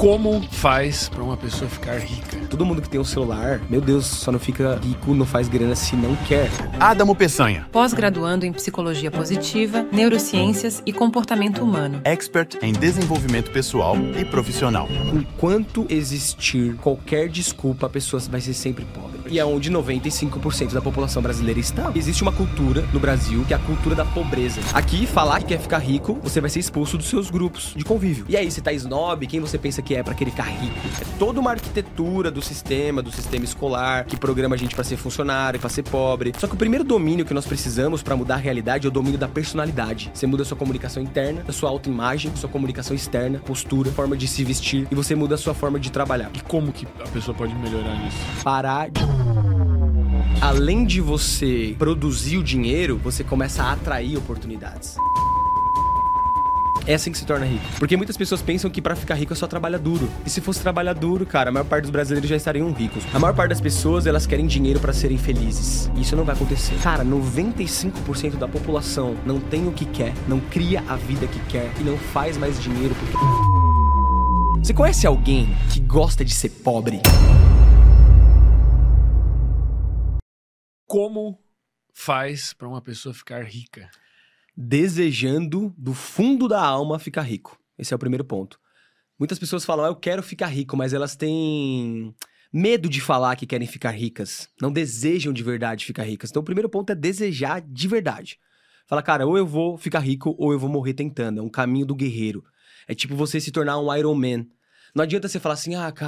Como faz pra uma pessoa ficar rica? Todo mundo que tem um celular, meu Deus, só não fica rico, não faz grana se não quer. Adamo Peçanha, Pós-graduando em Psicologia Positiva, Neurociências e Comportamento Humano. expert em desenvolvimento pessoal e profissional. Enquanto existir qualquer desculpa, a pessoa vai ser sempre pobre. E é onde 95% da população brasileira está. Existe uma cultura no Brasil que é a cultura da pobreza. Aqui, falar que quer ficar rico, você vai ser expulso dos seus grupos de convívio. E aí, você tá snob, quem você pensa que é pra querer ficar rico? É toda uma arquitetura do sistema escolar, que programa a gente pra ser funcionário, pra ser pobre. Só que o primeiro domínio que nós precisamos pra mudar a realidade é o domínio da personalidade. Você muda a sua comunicação interna, a sua autoimagem, sua comunicação externa, postura, forma de se vestir, e você muda a sua forma de trabalhar. E como que a pessoa pode melhorar nisso? Parar de... Além de você produzir o dinheiro, você começa a atrair oportunidades. É assim que se torna rico. Porque muitas pessoas pensam que pra ficar rico é só trabalhar duro. E se fosse trabalhar duro, cara, a maior parte dos brasileiros já estariam ricos. A maior parte das pessoas, elas querem dinheiro pra serem felizes. E isso não vai acontecer. Cara, 95% da população não tem o que quer, não cria a vida que quer e não faz mais dinheiro porque... Você conhece alguém que gosta de ser pobre? Como faz pra uma pessoa ficar rica? Desejando do fundo da alma ficar rico. Esse é o primeiro ponto. Muitas pessoas falam, eu quero ficar rico, mas elas têm medo de falar que querem ficar ricas. Não desejam de verdade ficar ricas. Então o primeiro ponto é desejar de verdade. Fala, cara, ou eu vou ficar rico ou eu vou morrer tentando. É um caminho do guerreiro. É tipo você se tornar um Iron Man. Não adianta você falar assim,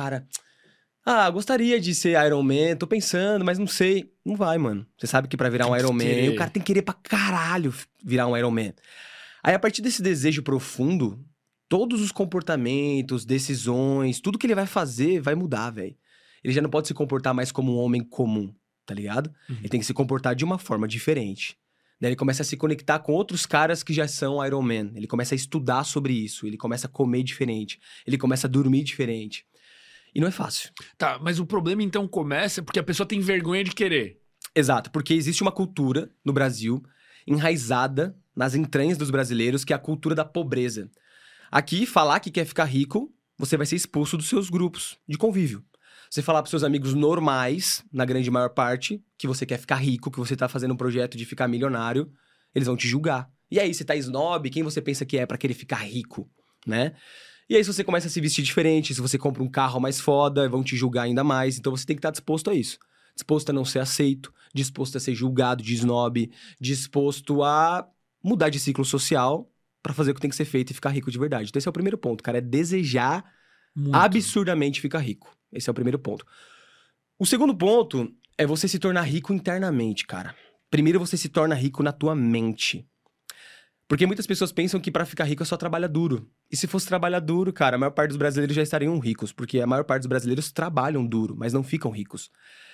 gostaria de ser Iron Man, tô pensando, mas não sei. Não vai, mano. Você sabe que pra virar um Iron Man, o cara tem que querer pra caralho virar um Iron Man. Aí, a partir desse desejo profundo, todos os comportamentos, decisões, tudo que ele vai fazer vai mudar, velho. Ele já não pode se comportar mais como um homem comum, tá ligado? Ele tem que se comportar de uma forma diferente. Daí ele começa a se conectar com outros caras que já são Iron Man. Ele começa a estudar sobre isso, ele começa a comer diferente, ele começa a dormir diferente. E não é fácil. Tá, mas o problema então começa porque a pessoa tem vergonha de querer. Exato, porque existe uma cultura no Brasil enraizada nas entranhas dos brasileiros, que é a cultura da pobreza. Aqui, falar que quer ficar rico, você vai ser expulso dos seus grupos de convívio. Você falar pros seus amigos normais, na grande maior parte, que você quer ficar rico, que você tá fazendo um projeto de ficar milionário, eles vão te julgar. E aí, você tá snob, quem você pensa que é pra querer ficar rico, né? E aí, se você começa a se vestir diferente, se você compra um carro mais foda, vão te julgar ainda mais. Então, você tem que estar disposto a isso. Disposto a não ser aceito, disposto a ser julgado de snob, disposto a mudar de ciclo social pra fazer o que tem que ser feito e ficar rico de verdade. Então, esse é o primeiro ponto, cara. É desejar absurdamente ficar rico. Esse é o primeiro ponto. O segundo ponto é você se tornar rico internamente, cara. Primeiro, você se torna rico na tua mente. Porque muitas pessoas pensam que pra ficar rico é só trabalhar duro. E se fosse trabalhar duro, cara, a maior parte dos brasileiros já estariam ricos. Porque a maior parte dos brasileiros trabalham duro, mas não ficam ricos.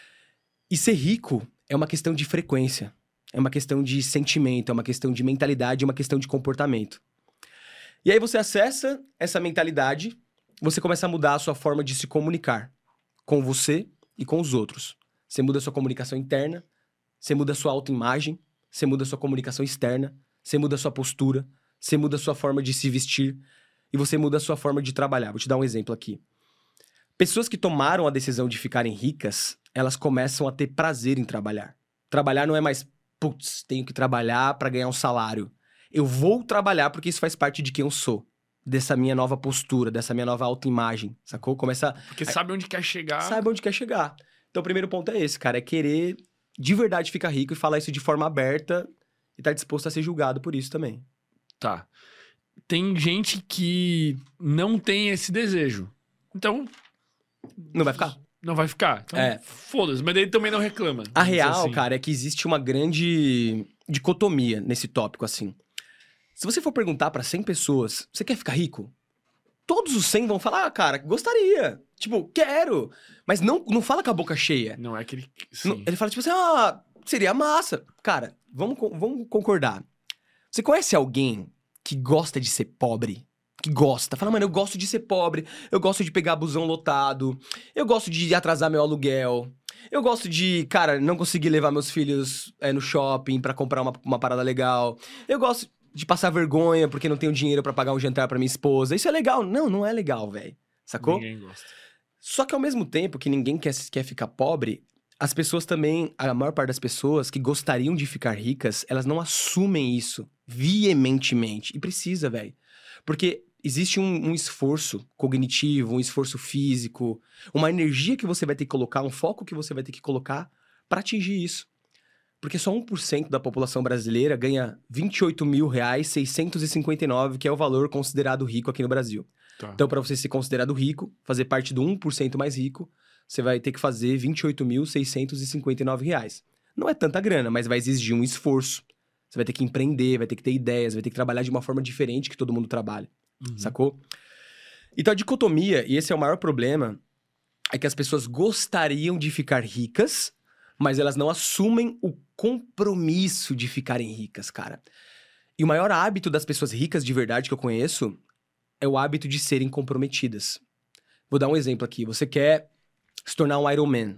E ser rico é uma questão de frequência. É uma questão de sentimento, é uma questão de mentalidade, é uma questão de comportamento. E aí você acessa essa mentalidade, você começa a mudar a sua forma de se comunicar. Com você e com os outros. Você muda a sua comunicação interna, você muda a sua autoimagem, você muda a sua comunicação externa, você muda a sua postura, você muda a sua forma de se vestir e você muda a sua forma de trabalhar. Vou te dar um exemplo aqui. Pessoas que tomaram a decisão de ficarem ricas, elas começam a ter prazer em trabalhar. Trabalhar não é mais, putz, tenho que trabalhar para ganhar um salário. Eu vou trabalhar porque isso faz parte de quem eu sou. Dessa minha nova postura, dessa minha nova autoimagem, sacou? Começa... Porque sabe onde quer chegar. Sabe onde quer chegar. Então o primeiro ponto é esse, cara. É querer de verdade ficar rico e falar isso de forma aberta e tá disposto a ser julgado por isso também. Tá. Tem gente que não tem esse desejo. Então... Não vai ficar? Não vai ficar. Então, foda-se. Mas ele também não reclama. A real, assim, cara, é que existe uma grande dicotomia nesse tópico, assim. Se você for perguntar pra 100 pessoas, você quer ficar rico? Todos os 100 vão falar, cara, gostaria. Tipo, quero. Mas não fala com a boca cheia. Não é que ele... Ele fala tipo assim, seria massa. Cara, vamos concordar. Você conhece alguém que gosta de ser pobre? Que gosta. Fala, mano, eu gosto de ser pobre. Eu gosto de pegar busão lotado. Eu gosto de atrasar meu aluguel. Eu gosto de, cara, não conseguir levar meus filhos no shopping pra comprar uma parada legal. Eu gosto de passar vergonha porque não tenho dinheiro pra pagar um jantar pra minha esposa. Isso é legal? Não, não é legal, velho. sacou? Ninguém gosta. Só que ao mesmo tempo que ninguém quer ficar pobre, as pessoas também, a maior parte das pessoas que gostariam de ficar ricas, elas não assumem isso veementemente. E precisa, velho. Porque existe um esforço cognitivo, um esforço físico, uma energia que você vai ter que colocar, um foco que você vai ter que colocar para atingir isso. Porque só 1% da população brasileira ganha R$28.659, que é o valor considerado rico aqui no Brasil. Tá. Então, para você ser considerado rico, fazer parte do 1% mais rico, você vai ter que fazer R$28.659. Não é tanta grana, mas vai exigir um esforço. Você vai ter que empreender, vai ter que ter ideias, vai ter que trabalhar de uma forma diferente que todo mundo trabalha. Sacou? Então, a dicotomia, e esse é o maior problema, é que as pessoas gostariam de ficar ricas, mas elas não assumem o compromisso de ficarem ricas, cara. E o maior hábito das pessoas ricas de verdade que eu conheço é o hábito de serem comprometidas. Vou dar um exemplo aqui. Você quer se tornar um Iron Man.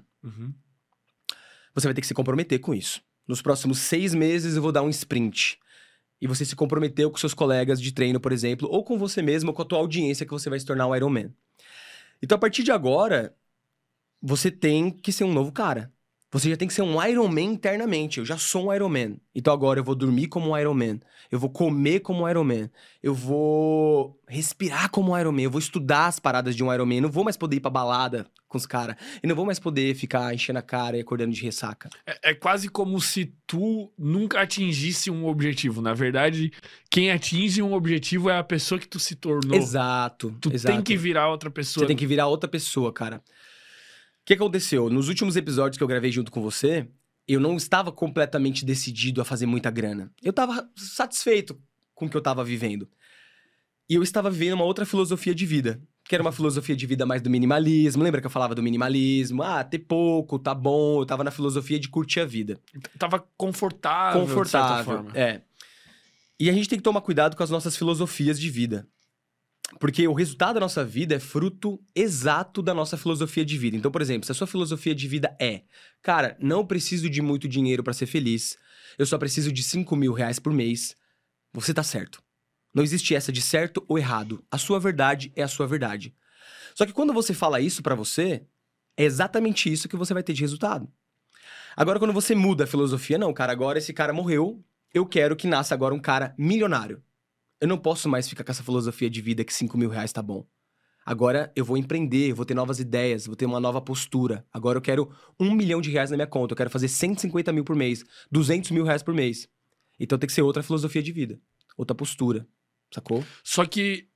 Você vai ter que se comprometer com isso. Nos próximos 6 meses eu vou dar um sprint. E você se comprometeu com seus colegas de treino, por exemplo, ou com você mesmo, ou com a tua audiência que você vai se tornar um Iron Man. Então, a partir de agora, você tem que ser um novo cara. Você já tem que ser um Iron Man internamente. Eu já sou um Iron Man. Então agora eu vou dormir como um Iron Man. Eu vou comer como um Iron Man. Eu vou respirar como um Iron Man. Eu vou estudar as paradas de um Iron Man. Eu não vou mais poder ir pra balada com os caras. E não vou mais poder ficar enchendo a cara e acordando de ressaca. É quase como se tu nunca atingisse um objetivo. Na verdade, quem atinge um objetivo é a pessoa que tu se tornou. Exato. Tu tem que virar outra pessoa. Você tem que virar outra pessoa, cara. O que aconteceu? Nos últimos episódios que eu gravei junto com você, eu não estava completamente decidido a fazer muita grana. Eu estava satisfeito com o que eu estava vivendo. E eu estava vivendo uma outra filosofia de vida, que era uma filosofia de vida mais do minimalismo. Lembra que eu falava do minimalismo? Ah, ter pouco, tá bom. Eu tava na filosofia de curtir a vida. Tava confortável, de certa forma. É. E a gente tem que tomar cuidado com as nossas filosofias de vida. Porque o resultado da nossa vida é fruto exato da nossa filosofia de vida. Então, por exemplo, se a sua filosofia de vida é... Cara, não preciso de muito dinheiro pra ser feliz. Eu só preciso de R$5.000 por mês. Você tá certo. Não existe essa de certo ou errado. A sua verdade é a sua verdade. Só que quando você fala isso pra você, é exatamente isso que você vai ter de resultado. Agora, quando você muda a filosofia, não, cara, agora esse cara morreu, eu quero que nasça agora um cara milionário. Eu não posso mais ficar com essa filosofia de vida que R$5.000 tá bom. Agora eu vou empreender, eu vou ter novas ideias, vou ter uma nova postura. Agora eu quero R$1 milhão na minha conta, eu quero fazer 150 mil por mês, R$200.000 por mês. Então tem que ser outra filosofia de vida, outra postura, sacou? Só que,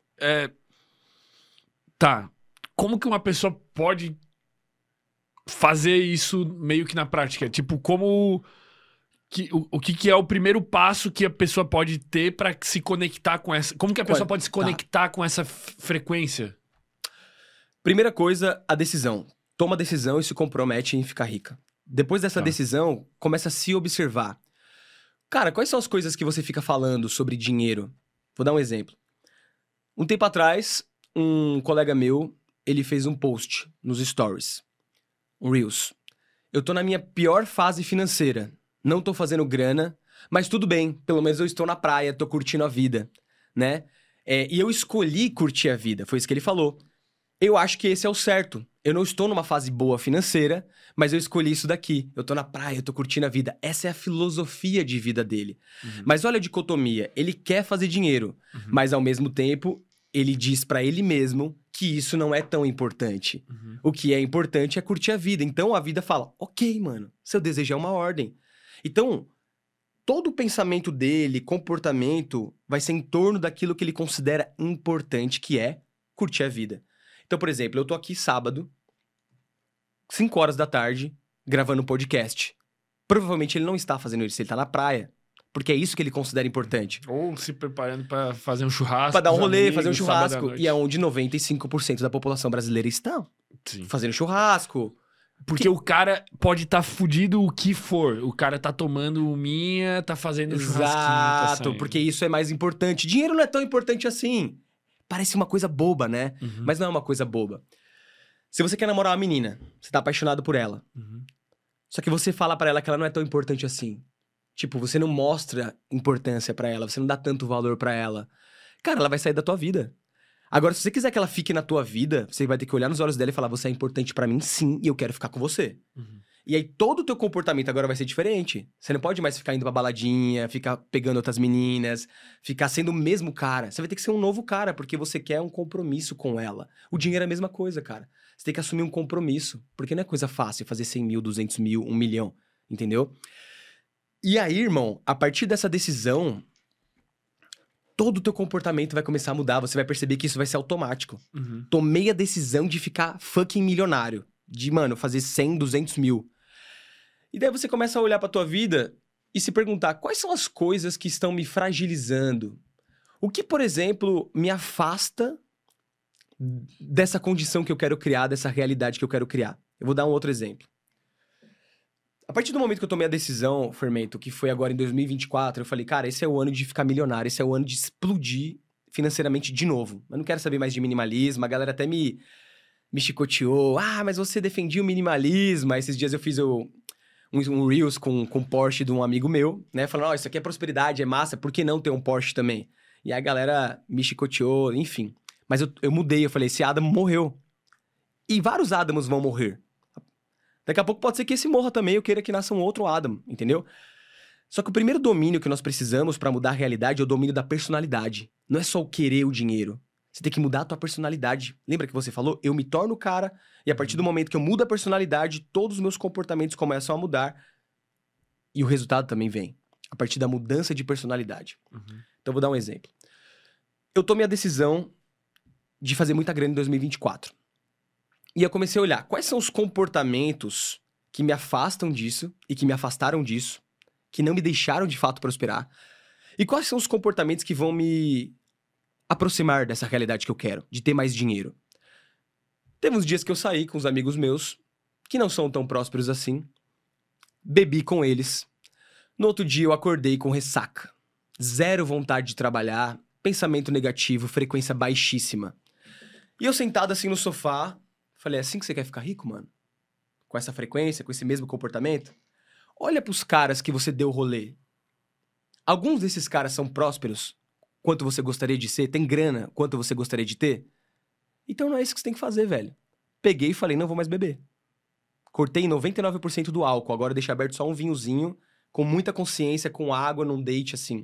tá, como que uma pessoa pode fazer isso meio que na prática? Tipo, como... O que é o primeiro passo que a pessoa pode ter pra se conectar com essa... Como que a pessoa pode se conectar com essa frequência? Primeira coisa, a decisão. Toma a decisão e se compromete em ficar rica. Depois dessa decisão, começa a se observar. Cara, quais são as coisas que você fica falando sobre dinheiro? Vou dar um exemplo. Um tempo atrás, um colega meu, ele fez um post nos stories. Um Reels. Eu tô na minha pior fase financeira. Não tô fazendo grana, mas tudo bem. Pelo menos eu estou na praia, tô curtindo a vida, né? E eu escolhi curtir a vida, foi isso que ele falou. Eu acho que esse é o certo. Eu não estou numa fase boa financeira, mas eu escolhi isso daqui. Eu tô na praia, eu tô curtindo a vida. Essa é a filosofia de vida dele. Mas olha a dicotomia. Ele quer fazer dinheiro, mas ao mesmo tempo, ele diz pra ele mesmo que isso não é tão importante. O que é importante é curtir a vida. Então a vida fala, ok, mano, seu desejo é uma ordem. Então, todo o pensamento dele, comportamento, vai ser em torno daquilo que ele considera importante, que é curtir a vida. Então, por exemplo, eu tô aqui sábado, 5 horas da tarde, gravando um podcast. Provavelmente ele não está fazendo isso, ele tá na praia. Porque é isso que ele considera importante. Ou se preparando pra fazer um churrasco. Pra dar um rolê, amigos, fazer um churrasco. sábado E é onde 95% da população brasileira está. Sim. Fazendo churrasco. Porque o cara pode estar fudido o que for. O cara tá tomando minha, tá fazendo churrasquinho. Tá Exato, saindo. porque isso é mais importante. Dinheiro não é tão importante assim. Parece uma coisa boba, né? Mas não é uma coisa boba. Se você quer namorar uma menina, você tá apaixonado por ela. Só que você fala pra ela que ela não é tão importante assim. Tipo, você não mostra importância pra ela, você não dá tanto valor pra ela. Cara, ela vai sair da tua vida. Agora, se você quiser que ela fique na tua vida, você vai ter que olhar nos olhos dela e falar, você é importante pra mim, sim, e eu quero ficar com você. E aí, todo o teu comportamento agora vai ser diferente. Você não pode mais ficar indo pra baladinha, ficar pegando outras meninas, ficar sendo o mesmo cara. Você vai ter que ser um novo cara, porque você quer um compromisso com ela. O dinheiro é a mesma coisa, cara. Você tem que assumir um compromisso, porque não é coisa fácil fazer 100 mil, 200 mil, 1 milhão, entendeu? E aí, irmão, a partir dessa decisão, todo o teu comportamento vai começar a mudar. Você vai perceber que isso vai ser automático. Tomei a decisão de ficar fucking milionário. De, mano, fazer 100, 200 mil. E daí você começa a olhar pra tua vida e se perguntar, quais são as coisas que estão me fragilizando? O que, por exemplo, me afasta dessa condição que eu quero criar, dessa realidade que eu quero criar? Eu vou dar um outro exemplo. A partir do momento que eu tomei a decisão, Fermento, que foi agora em 2024, eu falei, cara, esse é o ano de ficar milionário, esse é o ano de explodir financeiramente de novo. Eu não quero saber mais de minimalismo, a galera até me chicoteou. Ah, mas você defendia o minimalismo. Aí esses dias eu fiz um Reels com Porsche de um amigo meu, né? Falando, ó, isso aqui é prosperidade, é massa, por que não ter um Porsche também? E aí a galera me chicoteou, enfim. Mas eu mudei, eu falei, esse Adam morreu. E vários Adams vão morrer. Daqui a pouco pode ser que esse morra também, eu queira que nasça um outro Adam, entendeu? Só que o primeiro domínio que nós precisamos pra mudar a realidade é o domínio da personalidade. Não é só o querer o dinheiro. Você tem que mudar a tua personalidade. Lembra que você falou? Eu me torno o cara, e a partir do momento que eu mudo a personalidade, todos os meus comportamentos começam a mudar. E o resultado também vem. A partir da mudança de personalidade. Então, eu vou dar um exemplo. Eu tomei a decisão de fazer muita grana em 2024. E eu comecei a olhar quais são os comportamentos que me afastam disso e que me afastaram disso, que não me deixaram de fato prosperar. E quais são os comportamentos que vão me aproximar dessa realidade que eu quero, de ter mais dinheiro. Teve uns dias que eu saí com os amigos meus, que não são tão prósperos assim, bebi com eles. No outro dia eu acordei com ressaca, zero vontade de trabalhar, pensamento negativo, frequência baixíssima. E eu sentado assim no sofá, falei, é assim que você quer ficar rico, mano? Com essa frequência, com esse mesmo comportamento? Olha pros caras que você deu rolê. Alguns desses caras são prósperos, quanto você gostaria de ser, tem grana, quanto você gostaria de ter? Então não é isso que você tem que fazer, velho. Peguei e falei, não vou mais beber. Cortei 99% do álcool, agora deixei aberto só um vinhozinho, com muita consciência, com água, num date, assim.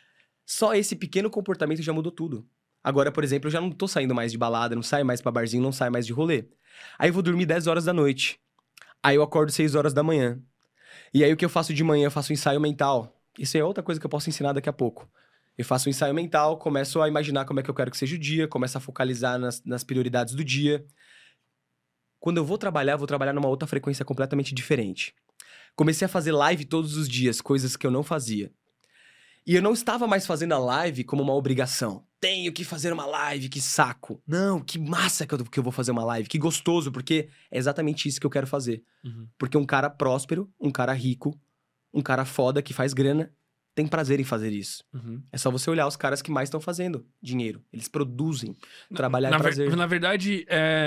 Só esse pequeno comportamento já mudou tudo. Agora, por exemplo, eu já não tô saindo mais de balada, não saio mais pra barzinho, não saio mais de rolê. Aí eu vou dormir 10 horas da noite. Aí eu acordo 6 horas da manhã. E aí o que eu faço de manhã? Eu faço um ensaio mental. Isso é outra coisa que eu posso ensinar daqui a pouco. Eu faço um ensaio mental, começo a imaginar como é que eu quero que seja o dia, começo a focalizar nas prioridades do dia. Quando eu vou trabalhar numa outra frequência completamente diferente. Comecei a fazer live todos os dias, coisas que eu não fazia. E eu não estava mais fazendo a live como uma obrigação. Tenho que fazer uma live, que saco. Não, que massa que eu vou fazer uma live, que gostoso, porque é exatamente isso que eu quero fazer. Porque um cara próspero, um cara rico, um cara foda que faz grana, tem prazer em fazer isso. É só você olhar os caras que mais estão fazendo dinheiro. Eles produzem. Trabalhar é prazer. Na verdade,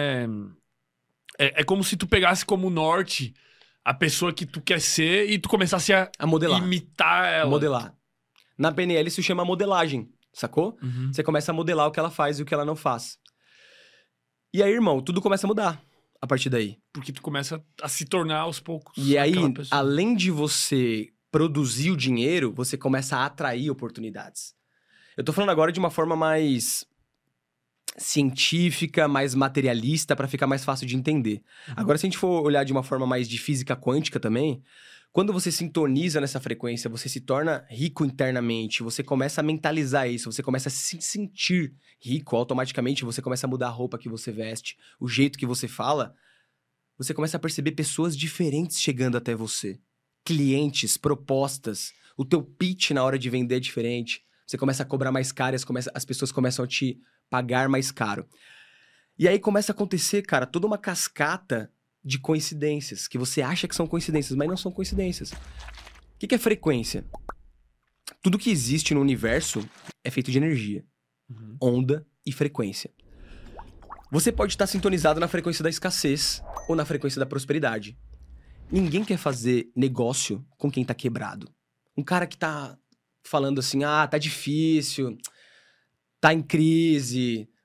é como se tu pegasse como norte a pessoa que tu quer ser e tu começasse a modelar. Imitar ela. Modelar. Na PNL isso chama modelagem, sacou? Você começa a modelar o que ela faz e o que ela não faz. E aí, irmão, tudo começa a mudar a partir daí. Porque tu começa a se tornar aos poucos. E aí, além de você produzir o dinheiro, você começa a atrair oportunidades. Eu tô falando agora de uma forma mais científica, mais materialista, pra ficar mais fácil de entender. Agora, se a gente for olhar de uma forma mais de física quântica também, quando você sintoniza nessa frequência, você se torna rico internamente, você começa a mentalizar isso, você começa a se sentir rico, automaticamente você começa a mudar a roupa que você veste, o jeito que você fala, você começa a perceber pessoas diferentes chegando até você. Clientes, propostas, o teu pitch na hora de vender é diferente. Você começa a cobrar mais caro, as pessoas começam a te pagar mais caro. E aí começa a acontecer, cara, toda uma cascata de coincidências, que você acha que são coincidências, mas não são coincidências. O que é frequência? Tudo que existe no universo é feito de energia, onda e frequência. Você pode estar sintonizado na frequência da escassez ou na frequência da prosperidade. Ninguém quer fazer negócio com quem tá quebrado. Um cara que tá falando assim, tá difícil, tá em crise,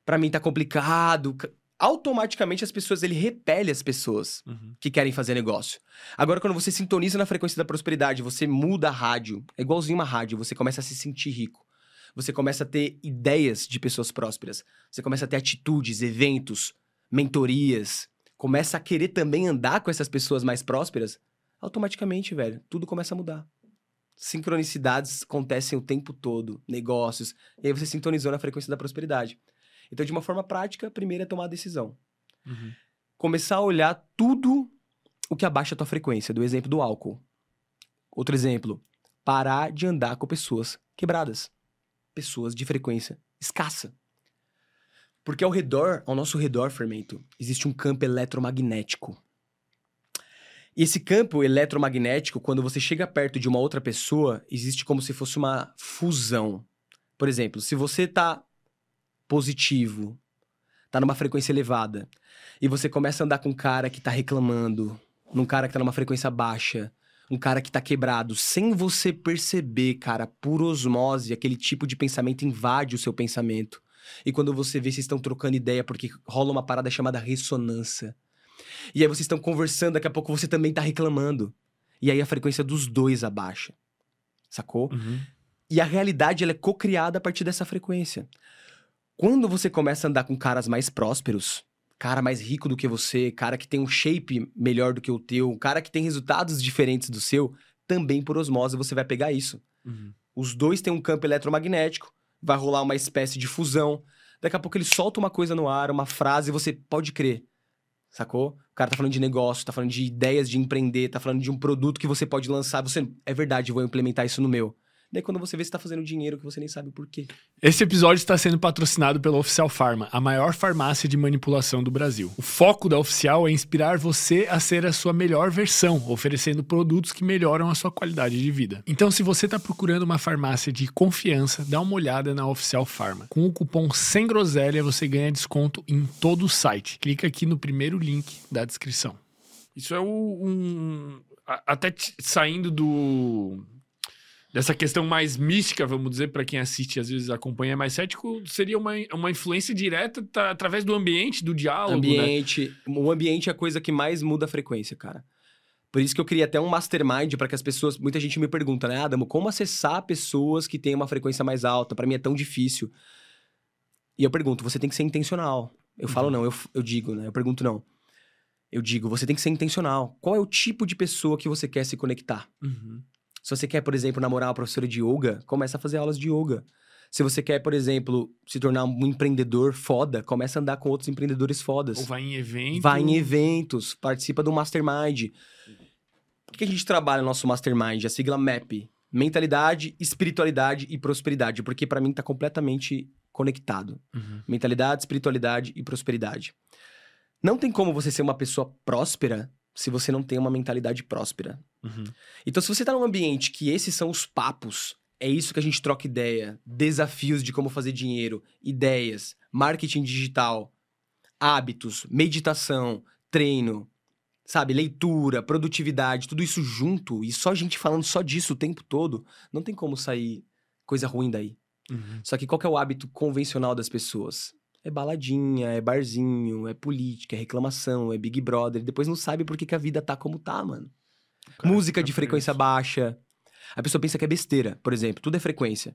pra mim tá complicado. Automaticamente as pessoas, ele repele as pessoas que querem fazer negócio. Agora, quando você sintoniza na frequência da prosperidade, você muda a rádio, é igualzinho uma rádio, você começa a se sentir rico. Você começa a ter ideias de pessoas prósperas. Você começa a ter atitudes, eventos, mentorias. Começa a querer também andar com essas pessoas mais prósperas. Automaticamente, velho, tudo começa a mudar. Sincronicidades acontecem o tempo todo, negócios. E aí você sintonizou na frequência da prosperidade. Então, de uma forma prática, primeiro é tomar a decisão. Começar a olhar tudo o que abaixa a tua frequência. Do exemplo do álcool. Outro exemplo, parar de andar com pessoas quebradas. Pessoas de frequência escassa. Porque ao nosso redor, Fermento, existe um campo eletromagnético. E esse campo eletromagnético, quando você chega perto de uma outra pessoa, existe como se fosse uma fusão. Por exemplo, se você tá positivo, tá numa frequência elevada, e você começa a andar com um cara que tá reclamando, num cara que tá numa frequência baixa, um cara que tá quebrado, sem você perceber, cara, por osmose, aquele tipo de pensamento invade o seu pensamento. E quando você vê, vocês estão trocando ideia, porque rola uma parada chamada ressonância. E aí vocês estão conversando, daqui a pouco você também tá reclamando. E aí a frequência dos dois abaixa. Sacou? E a realidade, ela é co-criada a partir dessa frequência. Quando você começa a andar com caras mais prósperos, cara mais rico do que você, cara que tem um shape melhor do que o teu, cara que tem resultados diferentes do seu, também por osmose você vai pegar isso. Os dois têm um campo eletromagnético, vai rolar uma espécie de fusão. Daqui a pouco ele solta uma coisa no ar, uma frase, e você pode crer. Sacou? O cara tá falando de negócio, tá falando de ideias de empreender, tá falando de um produto que você pode lançar. Você, é verdade, eu vou implementar isso no meu. Daí quando você vê, você tá fazendo dinheiro que você nem sabe o porquê. Esse episódio está sendo patrocinado pela Oficial Pharma, a maior farmácia de manipulação do Brasil. O foco da Oficial é inspirar você a ser a sua melhor versão, oferecendo produtos que melhoram a sua qualidade de vida. Então, se você está procurando uma farmácia de confiança, dá uma olhada na Oficial Pharma. Com o cupom SEMGROSELHA, você ganha desconto em todo o site. Clica aqui no primeiro link da descrição. Isso é até saindo dessa questão mais mística, vamos dizer, para quem assiste e às vezes acompanha mais cético, seria uma influência direta através do ambiente, do diálogo, né? O ambiente é a coisa que mais muda a frequência, cara. Por isso que eu criei até um mastermind para que as pessoas... Muita gente me pergunta, né? Adamo, como acessar pessoas que têm uma frequência mais alta? Para mim é tão difícil. E eu pergunto, você tem que ser intencional. Eu falo não, eu digo, né? Eu pergunto não. Eu digo, você tem que ser intencional. Qual é o tipo de pessoa que você quer se conectar? Se você quer, por exemplo, namorar uma professora de yoga, começa a fazer aulas de yoga. Se você quer, por exemplo, se tornar um empreendedor foda, começa a andar com outros empreendedores fodas. Ou vai em eventos. Vai em eventos, participa do mastermind. O que a gente trabalha no nosso mastermind? A sigla MAP. Mentalidade, espiritualidade e prosperidade. Porque pra mim tá completamente conectado. Mentalidade, espiritualidade e prosperidade. Não tem como você ser uma pessoa próspera se você não tem uma mentalidade próspera. Então, se você tá num ambiente que esses são os papos, é isso que a gente troca ideia, desafios de como fazer dinheiro, ideias, marketing digital, hábitos, meditação, treino, sabe, leitura, produtividade, tudo isso junto, e só gente falando só disso o tempo todo, não tem como sair coisa ruim daí. Só que qual que é o hábito convencional das pessoas? É baladinha, é barzinho, é política, é reclamação, é Big Brother. Depois não sabe por que a vida tá como tá, mano. Música de frequência baixa. A pessoa pensa que é besteira, por exemplo. Tudo é frequência.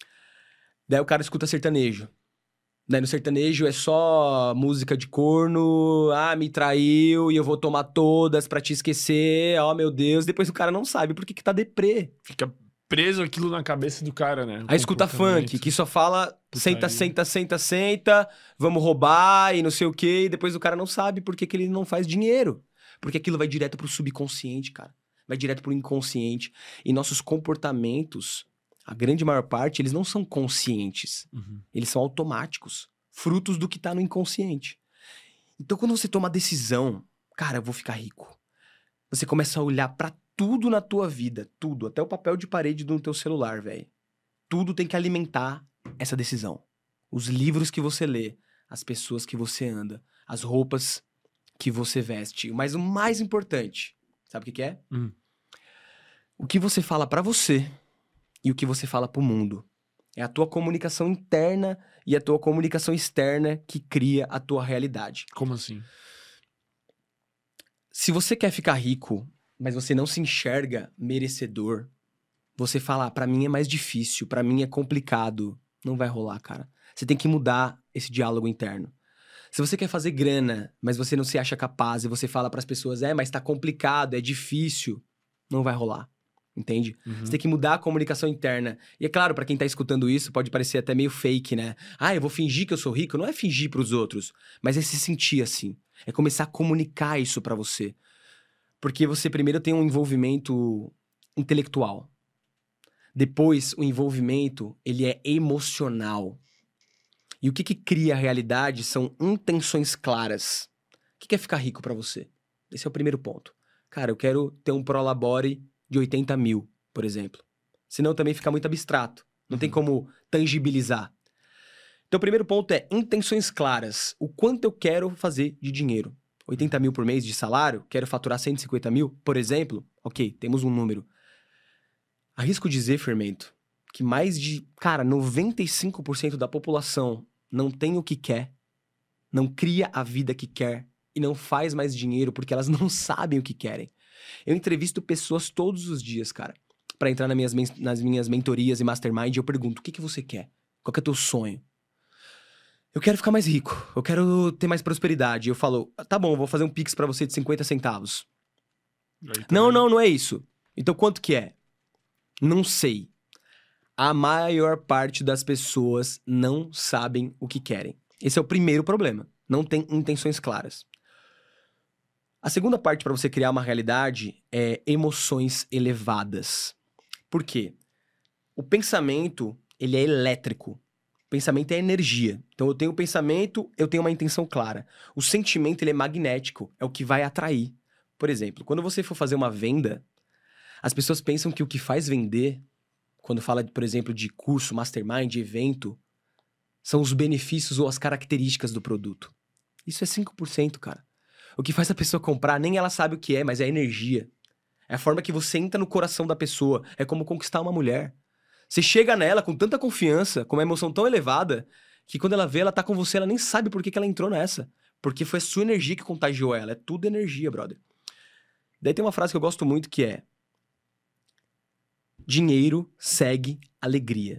Daí o cara escuta sertanejo. Daí no sertanejo é só música de corno. Ah, me traiu e eu vou tomar todas pra te esquecer. Oh, meu Deus. Depois o cara não sabe por que tá deprê. Fica preso aquilo na cabeça do cara, né? Aí escuta funk, que só fala senta, senta, vamos roubar e não sei o quê. E depois o cara não sabe por que ele não faz dinheiro. Porque aquilo vai direto pro subconsciente, cara. Vai direto pro inconsciente. E nossos comportamentos, a grande maior parte, eles não são conscientes. Eles são automáticos. Frutos do que tá no inconsciente. Então, quando você toma a decisão, cara, eu vou ficar rico. Você começa a olhar pra tudo na tua vida, tudo, até o papel de parede do teu celular, velho. Tudo tem que alimentar essa decisão. Os livros que você lê, as pessoas que você anda, as roupas que você veste. Mas o mais importante, sabe o que é? O que você fala pra você e o que você fala pro mundo. É a tua comunicação interna e a tua comunicação externa que cria a tua realidade. Como assim? Se você quer ficar rico, mas você não se enxerga merecedor, você fala, pra mim é mais difícil, pra mim é complicado, não vai rolar, cara. Você tem que mudar esse diálogo interno. Se você quer fazer grana, mas você não se acha capaz e você fala pras pessoas, mas tá complicado, é difícil, não vai rolar. Entende? Você tem que mudar a comunicação interna. E é claro, pra quem tá escutando isso, pode parecer até meio fake, né? Eu vou fingir que eu sou rico. Não é fingir pros outros, mas é se sentir assim. É começar a comunicar isso pra você. Porque você primeiro tem um envolvimento intelectual. Depois, o envolvimento, ele é emocional. E o que cria a realidade são intenções claras. O que é ficar rico pra você? Esse é o primeiro ponto. Cara, eu quero ter um prolabore de 80 mil, por exemplo. Senão também fica muito abstrato. Não tem como tangibilizar. Então, o primeiro ponto é intenções claras. O quanto eu quero fazer de dinheiro. 80 mil por mês de salário, quero faturar 150 mil, por exemplo. Ok, temos um número. Arrisco dizer, Fermento, que mais de, 95% da população não tem o que quer, não cria a vida que quer e não faz mais dinheiro porque elas não sabem o que querem. Eu entrevisto pessoas todos os dias, cara, pra entrar nas minhas mentorias e mastermind, e eu pergunto, o que você quer? Qual que é o teu sonho? Eu quero ficar mais rico, eu quero ter mais prosperidade. Eu falo, tá bom, eu vou fazer um pix pra você de 50 centavos. Não é isso. Então quanto que é? Não sei. A maior parte das pessoas não sabem o que querem. Esse é o primeiro problema. Não tem intenções claras. A segunda parte para você criar uma realidade é emoções elevadas. Por quê? O pensamento, ele é elétrico. O pensamento é energia. Então eu tenho um pensamento, eu tenho uma intenção clara. O sentimento, ele é magnético. É o que vai atrair. Por exemplo, quando você for fazer uma venda, as pessoas pensam que o que faz vender, quando fala, por exemplo, de curso, mastermind, evento, são os benefícios ou as características do produto. Isso é 5%, cara. O que faz a pessoa comprar, nem ela sabe o que é, mas é a energia. É a forma que você entra no coração da pessoa. É como conquistar uma mulher. Você chega nela com tanta confiança, com uma emoção tão elevada, que quando ela vê, ela tá com você, ela nem sabe por que ela entrou nessa. Porque foi a sua energia que contagiou ela. É tudo energia, brother. Daí tem uma frase que eu gosto muito que é: dinheiro segue alegria.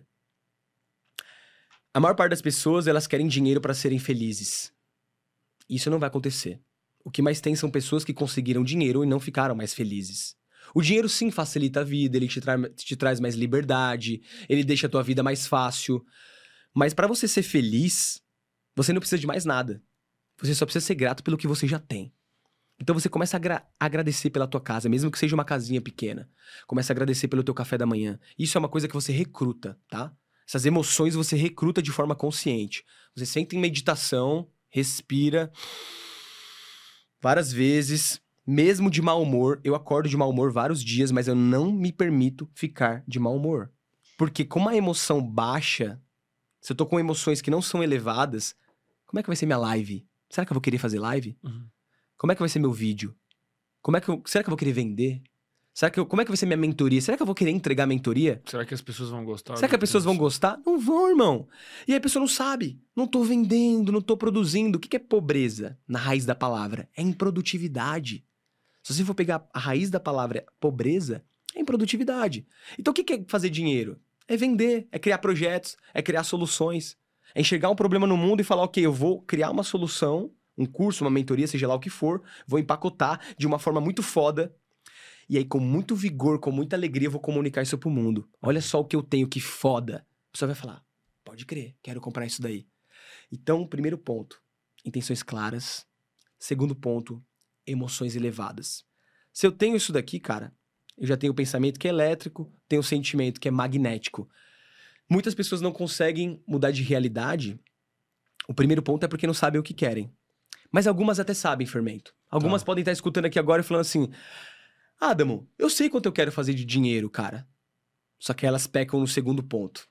A maior parte das pessoas, elas querem dinheiro para serem felizes. Isso não vai acontecer. O que mais tem são pessoas que conseguiram dinheiro e não ficaram mais felizes. O dinheiro sim facilita a vida, ele te traz mais liberdade, ele deixa a tua vida mais fácil. Mas para você ser feliz, você não precisa de mais nada. Você só precisa ser grato pelo que você já tem. Então você começa a agradecer pela tua casa, mesmo que seja uma casinha pequena. Começa a agradecer pelo teu café da manhã. Isso é uma coisa que você recruta, tá? Essas emoções você recruta de forma consciente. Você senta em meditação, respira várias vezes, mesmo de mau humor. Eu acordo de mau humor vários dias, mas eu não me permito ficar de mau humor. Porque com uma emoção baixa, se eu tô com emoções que não são elevadas, como é que vai ser minha live? Será que eu vou querer fazer live? Como é que vai ser meu vídeo? Será que eu vou querer vender? Como é que vai ser minha mentoria? Será que eu vou querer entregar mentoria? Será que as pessoas vão gostar? Será que as pessoas vão gostar? Não vão, irmão. E aí a pessoa não sabe. Não tô vendendo, não tô produzindo. O que é pobreza na raiz da palavra? É improdutividade. Se você for pegar a raiz da palavra pobreza, é improdutividade. Então o que é fazer dinheiro? É vender, é criar projetos, é criar soluções. É enxergar um problema no mundo e falar, ok, eu vou criar uma solução, um curso, uma mentoria, seja lá o que for, vou empacotar de uma forma muito foda. E aí, com muito vigor, com muita alegria, eu vou comunicar isso pro mundo. Olha só o que eu tenho, que foda. A pessoa vai falar, pode crer, quero comprar isso daí. Então, primeiro ponto, intenções claras. Segundo ponto, emoções elevadas. Se eu tenho isso daqui, cara, eu já tenho o pensamento que é elétrico, tenho o sentimento que é magnético. Muitas pessoas não conseguem mudar de realidade. O primeiro ponto é porque não sabem o que querem. Mas algumas até sabem, Fermento. Algumas podem estar escutando aqui agora e falando assim, Adamo, eu sei quanto eu quero fazer de dinheiro, cara. Só que elas pecam no segundo ponto.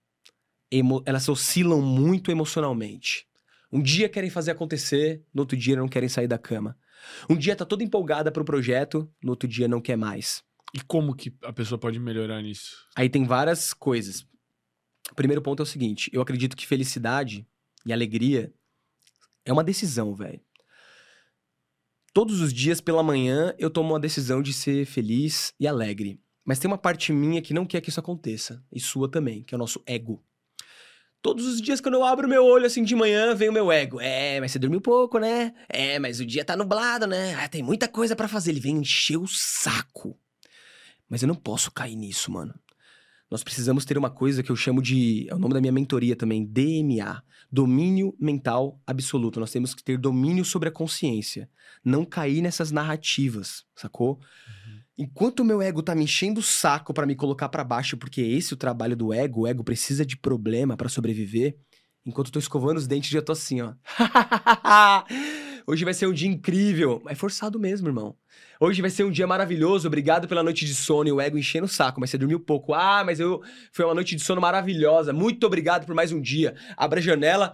Elas oscilam muito emocionalmente. Um dia querem fazer acontecer, no outro dia não querem sair da cama. Um dia tá toda empolgada pro projeto, no outro dia não quer mais. E como que a pessoa pode melhorar nisso? Aí tem várias coisas. O primeiro ponto é o seguinte, eu acredito que felicidade e alegria é uma decisão, velho. Todos os dias pela manhã eu tomo uma decisão de ser feliz e alegre. Mas tem uma parte minha que não quer que isso aconteça. E sua também, que é o nosso ego. Todos os dias quando eu abro meu olho assim de manhã, vem o meu ego. Mas você dormiu pouco, né? Mas o dia tá nublado, né? Tem muita coisa pra fazer. Ele vem encher o saco. Mas eu não posso cair nisso, mano. Nós precisamos ter uma coisa que eu chamo de... É o nome da minha mentoria também, DMA. Domínio Mental Absoluto. Nós temos que ter domínio sobre a consciência. Não cair nessas narrativas, sacou? Enquanto o meu ego tá me enchendo o saco pra me colocar pra baixo, porque esse é o trabalho do ego, o ego precisa de problema pra sobreviver. Enquanto eu tô escovando os dentes, já tô assim, ó. Hoje vai ser um dia incrível. É forçado mesmo, irmão. Hoje vai ser um dia maravilhoso, obrigado pela noite de sono. E o ego enchendo o saco, mas você dormiu pouco. Mas foi uma noite de sono maravilhosa. Muito obrigado por mais um dia. Abra a janela.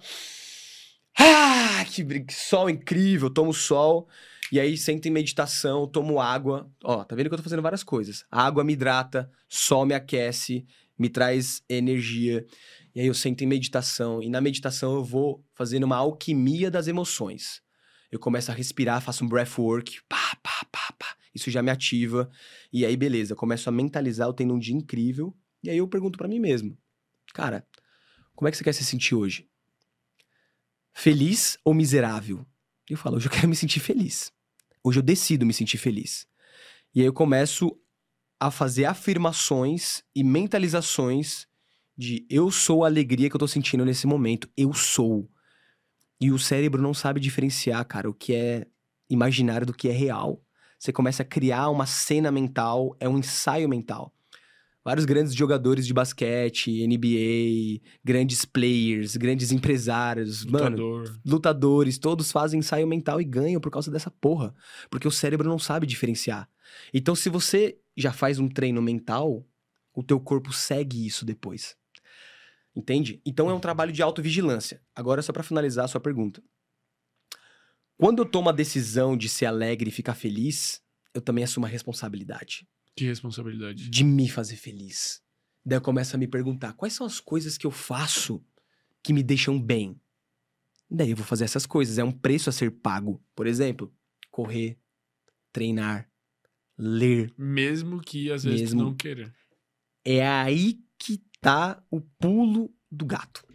Que sol incrível. Tomo sol. E aí sento em meditação, tomo água. Ó, tá vendo que eu tô fazendo várias coisas. A água me hidrata, sol me aquece, me traz energia. E aí eu sento em meditação. E na meditação eu vou fazendo uma alquimia das emoções. Eu começo a respirar, faço um breathwork. Pá, pá, pá, pá. Isso já me ativa. E aí, beleza, eu começo a mentalizar, eu tendo um dia incrível. E aí eu pergunto pra mim mesmo. Cara, como é que você quer se sentir hoje? Feliz ou miserável? E eu falo, hoje eu quero me sentir feliz. Hoje eu decido me sentir feliz. E aí eu começo a fazer afirmações e mentalizações de eu sou a alegria que eu tô sentindo nesse momento. Eu sou. E o cérebro não sabe diferenciar, cara, o que é imaginário do que é real. Você começa a criar uma cena mental, é um ensaio mental. Vários grandes jogadores de basquete, NBA, grandes players, grandes empresários, lutadores, todos fazem ensaio mental e ganham por causa dessa porra. Porque o cérebro não sabe diferenciar. Então, se você já faz um treino mental, o teu corpo segue isso depois. Entende? Então, é um trabalho de autovigilância. Agora, só pra finalizar a sua pergunta. Quando eu tomo a decisão de ser alegre e ficar feliz, eu também assumo a responsabilidade. Que responsabilidade? De me fazer feliz. Daí eu começo a me perguntar, quais são as coisas que eu faço que me deixam bem? Daí eu vou fazer essas coisas, é um preço a ser pago. Por exemplo, correr, treinar, ler. Mesmo que às vezes tu não queira. É aí que tá o pulo do gato.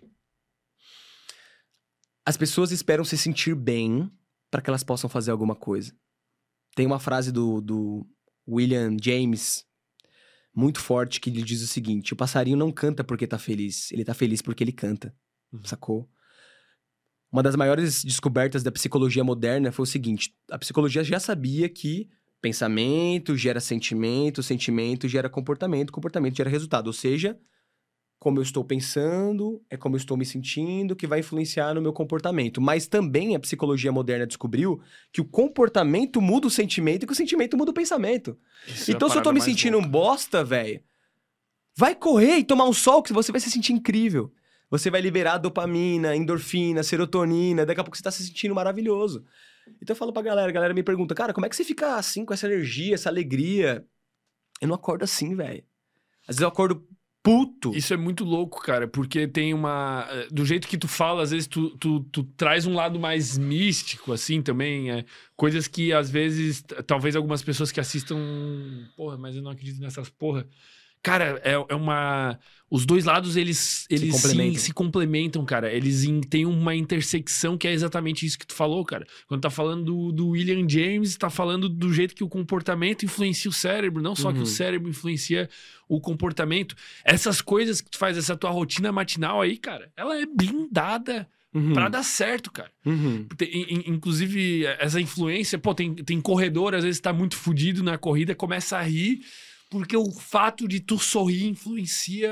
As pessoas esperam se sentir bem para que elas possam fazer alguma coisa. Tem uma frase do William James, muito forte, que ele diz o seguinte: o passarinho não canta porque tá feliz, ele tá feliz porque ele canta, sacou? Uma das maiores descobertas da psicologia moderna foi o seguinte: a psicologia já sabia que pensamento gera sentimento, sentimento gera comportamento, comportamento gera resultado, ou seja, como eu estou pensando, é como eu estou me sentindo, que vai influenciar no meu comportamento. Mas também a psicologia moderna descobriu que o comportamento muda o sentimento e que o sentimento muda o pensamento. Então, se eu tô me sentindo um bosta, velho, vai correr e tomar um sol que você vai se sentir incrível. Você vai liberar dopamina, endorfina, serotonina, daqui a pouco você tá se sentindo maravilhoso. Então eu falo pra galera, a galera me pergunta, cara, como é que você fica assim, com essa energia, essa alegria? Eu não acordo assim, velho. Às vezes eu acordo puto. Isso é muito louco, cara, porque tem uma... Do jeito que tu fala, às vezes tu traz um lado mais místico, assim, também. Coisas que, às vezes, talvez algumas pessoas que assistam... Porra, mas eu não acredito nessas porra. Cara, é uma... Os dois lados, eles se complementam, cara. Eles têm uma intersecção que é exatamente isso que tu falou, cara. Quando tá falando do William James, tá falando do jeito que o comportamento influencia o cérebro. Não só que o cérebro influencia o comportamento. Essas coisas que tu faz, essa tua rotina matinal aí, cara, ela é blindada pra dar certo, cara. Inclusive, essa influência... Pô, tem corredor, às vezes tá muito fudido na corrida, começa a rir... Porque o fato de tu sorrir influencia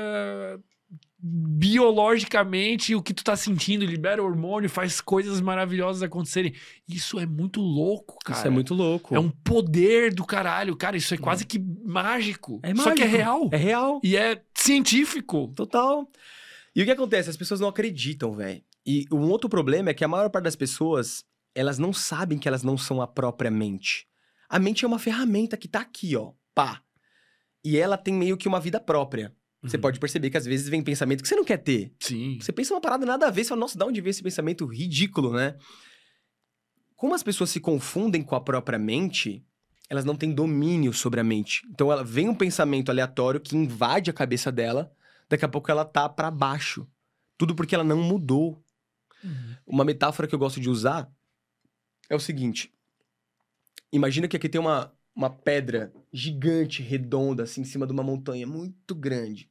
biologicamente o que tu tá sentindo, libera hormônio, faz coisas maravilhosas acontecerem. Isso é muito louco, cara. Isso é muito louco. É um poder do caralho, cara. Isso é quase que mágico. É mágico. Só que é real. É real. E é científico. Total. E o que acontece? As pessoas não acreditam, velho. E um outro problema é que a maior parte das pessoas, elas não sabem que elas não são a própria mente. A mente é uma ferramenta que tá aqui, ó. Pá. E ela tem meio que uma vida própria. Você pode perceber que às vezes vem pensamento que você não quer ter. Sim. Você pensa uma parada nada a ver, você fala, nossa, de onde veio esse pensamento ridículo, né? Como as pessoas se confundem com a própria mente, elas não têm domínio sobre a mente. Então, ela vem um pensamento aleatório que invade a cabeça dela, daqui a pouco ela tá pra baixo. Tudo porque ela não mudou. Uma metáfora que eu gosto de usar é o seguinte. Imagina que aqui tem uma pedra gigante, redonda, assim, em cima de uma montanha muito grande.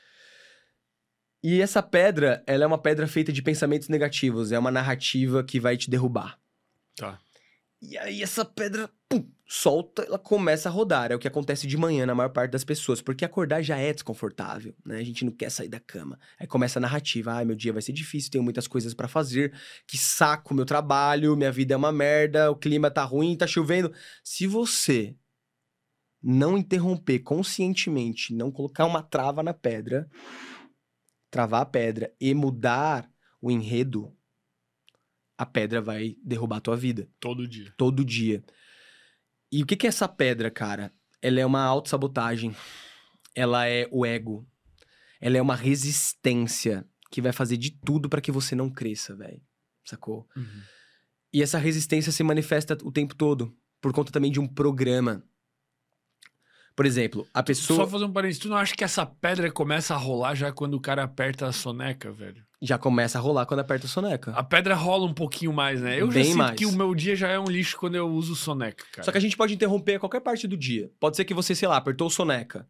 E essa pedra, ela é uma pedra feita de pensamentos negativos. É uma narrativa que vai te derrubar. Tá. E aí essa pedra, pum, solta, ela começa a rodar. É o que acontece de manhã na maior parte das pessoas. Porque acordar já é desconfortável, né? A gente não quer sair da cama. Aí começa a narrativa. Ai, meu dia vai ser difícil, tenho muitas coisas pra fazer. Que saco meu trabalho, minha vida é uma merda, o clima tá ruim, tá chovendo. Se você não interromper conscientemente, não colocar uma trava na pedra, travar a pedra e mudar o enredo, a pedra vai derrubar a tua vida. Todo dia. Todo dia. E o que é essa pedra, cara? Ela é uma autossabotagem. Ela é o ego. Ela é uma resistência que vai fazer de tudo pra que você não cresça, velho. Sacou? E essa resistência se manifesta o tempo todo. Por conta também de um programa. Por exemplo, a pessoa... Só fazer um parênteses. Tu não acha que essa pedra começa a rolar já quando o cara aperta a soneca, velho? Já começa a rolar quando aperta a soneca. A pedra rola um pouquinho mais, né? Eu já Bem sinto mais. que o meu dia já é um lixo quando eu uso soneca, cara. Só que a gente pode interromper a qualquer parte do dia. Pode ser que você, sei lá, apertou soneca.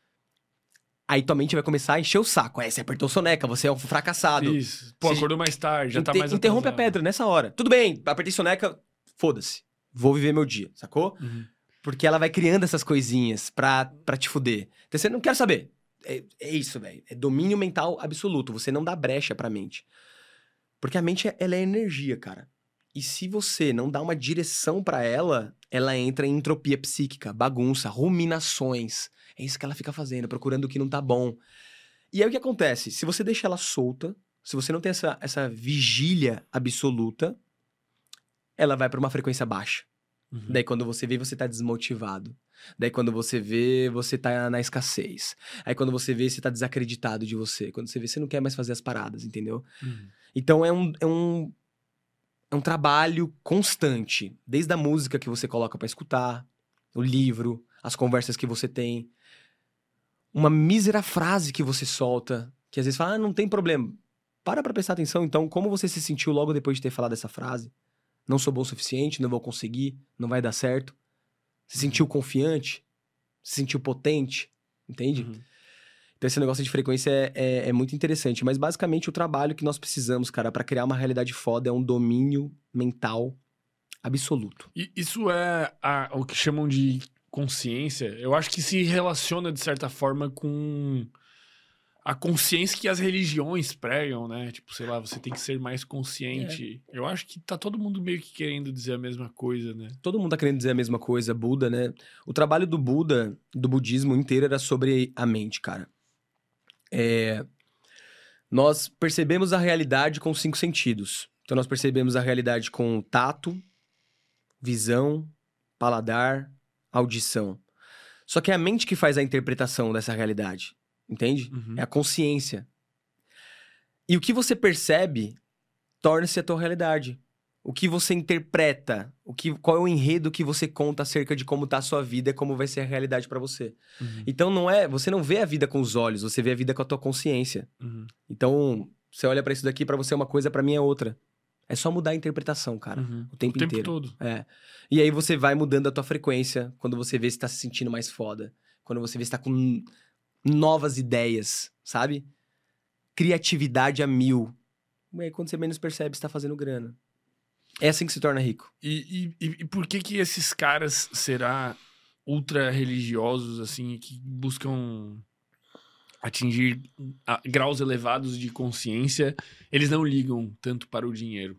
Aí tua mente vai começar a encher o saco. Você apertou soneca, você é um fracassado. Isso. Pô, Se- acordou mais tarde, já tá mais Interrompe a atrasado. pedra nessa hora. Tudo bem, apertei soneca, foda-se. Vou viver meu dia, sacou? Porque ela vai criando essas coisinhas pra te fuder. Então você não quer saber. É isso, velho. É domínio mental absoluto. Você não dá brecha pra mente. Porque a mente, ela é energia, cara. E se você não dá uma direção pra ela, ela entra em entropia psíquica, bagunça, ruminações. É isso que ela fica fazendo, procurando o que não tá bom. E aí o que acontece? Se você deixa ela solta, se você não tem essa vigília absoluta, ela vai pra uma frequência baixa. Daí quando você vê, você tá desmotivado. Daí quando você vê, você tá na escassez. Aí quando você vê, você tá desacreditado de você. Quando você vê, você não quer mais fazer as paradas, entendeu? Então é um trabalho constante. Desde a música que você coloca pra escutar, o livro, as conversas que você tem. Uma mísera frase que você solta, que às vezes fala, não tem problema. Para pra prestar atenção, então, como você se sentiu logo depois de ter falado essa frase? Não sou bom o suficiente, não vou conseguir, não vai dar certo. Se sentiu confiante? Se sentiu potente? Entende? Então esse negócio de frequência é muito interessante. Mas basicamente o trabalho que nós precisamos, cara, pra criar uma realidade foda é um domínio mental absoluto. E isso é o que chamam de consciência. Eu acho que se relaciona, de certa forma, com a consciência que as religiões pregam, né? Tipo, sei lá, você tem que ser mais consciente. Eu acho que tá todo mundo meio que querendo dizer a mesma coisa, né? Todo mundo tá querendo dizer a mesma coisa, Buda, né? O trabalho do Buda, do budismo inteiro, era sobre a mente, cara. Nós percebemos a realidade com 5 sentidos. Então, nós percebemos a realidade com tato, visão, paladar, audição. Só que é a mente que faz a interpretação dessa realidade, entende? É a consciência. E o que você percebe torna-se a tua realidade. O que você interpreta, qual é o enredo que você conta acerca de como tá a sua vida e como vai ser a realidade pra você. Então você não vê a vida com os olhos, você vê a vida com a tua consciência. Então, você olha pra isso daqui, pra você é uma coisa, pra mim é outra. É só mudar a interpretação, cara, o tempo inteiro. O tempo todo. E aí você vai mudando a tua frequência, quando você vê se tá se sentindo mais foda, quando você vê se tá com novas ideias, sabe? Criatividade a 1000. E aí quando você menos percebe, você tá fazendo grana. É assim que se torna rico. E por que esses caras será ultra religiosos, assim, que buscam atingir graus elevados de consciência, eles não ligam tanto para o dinheiro?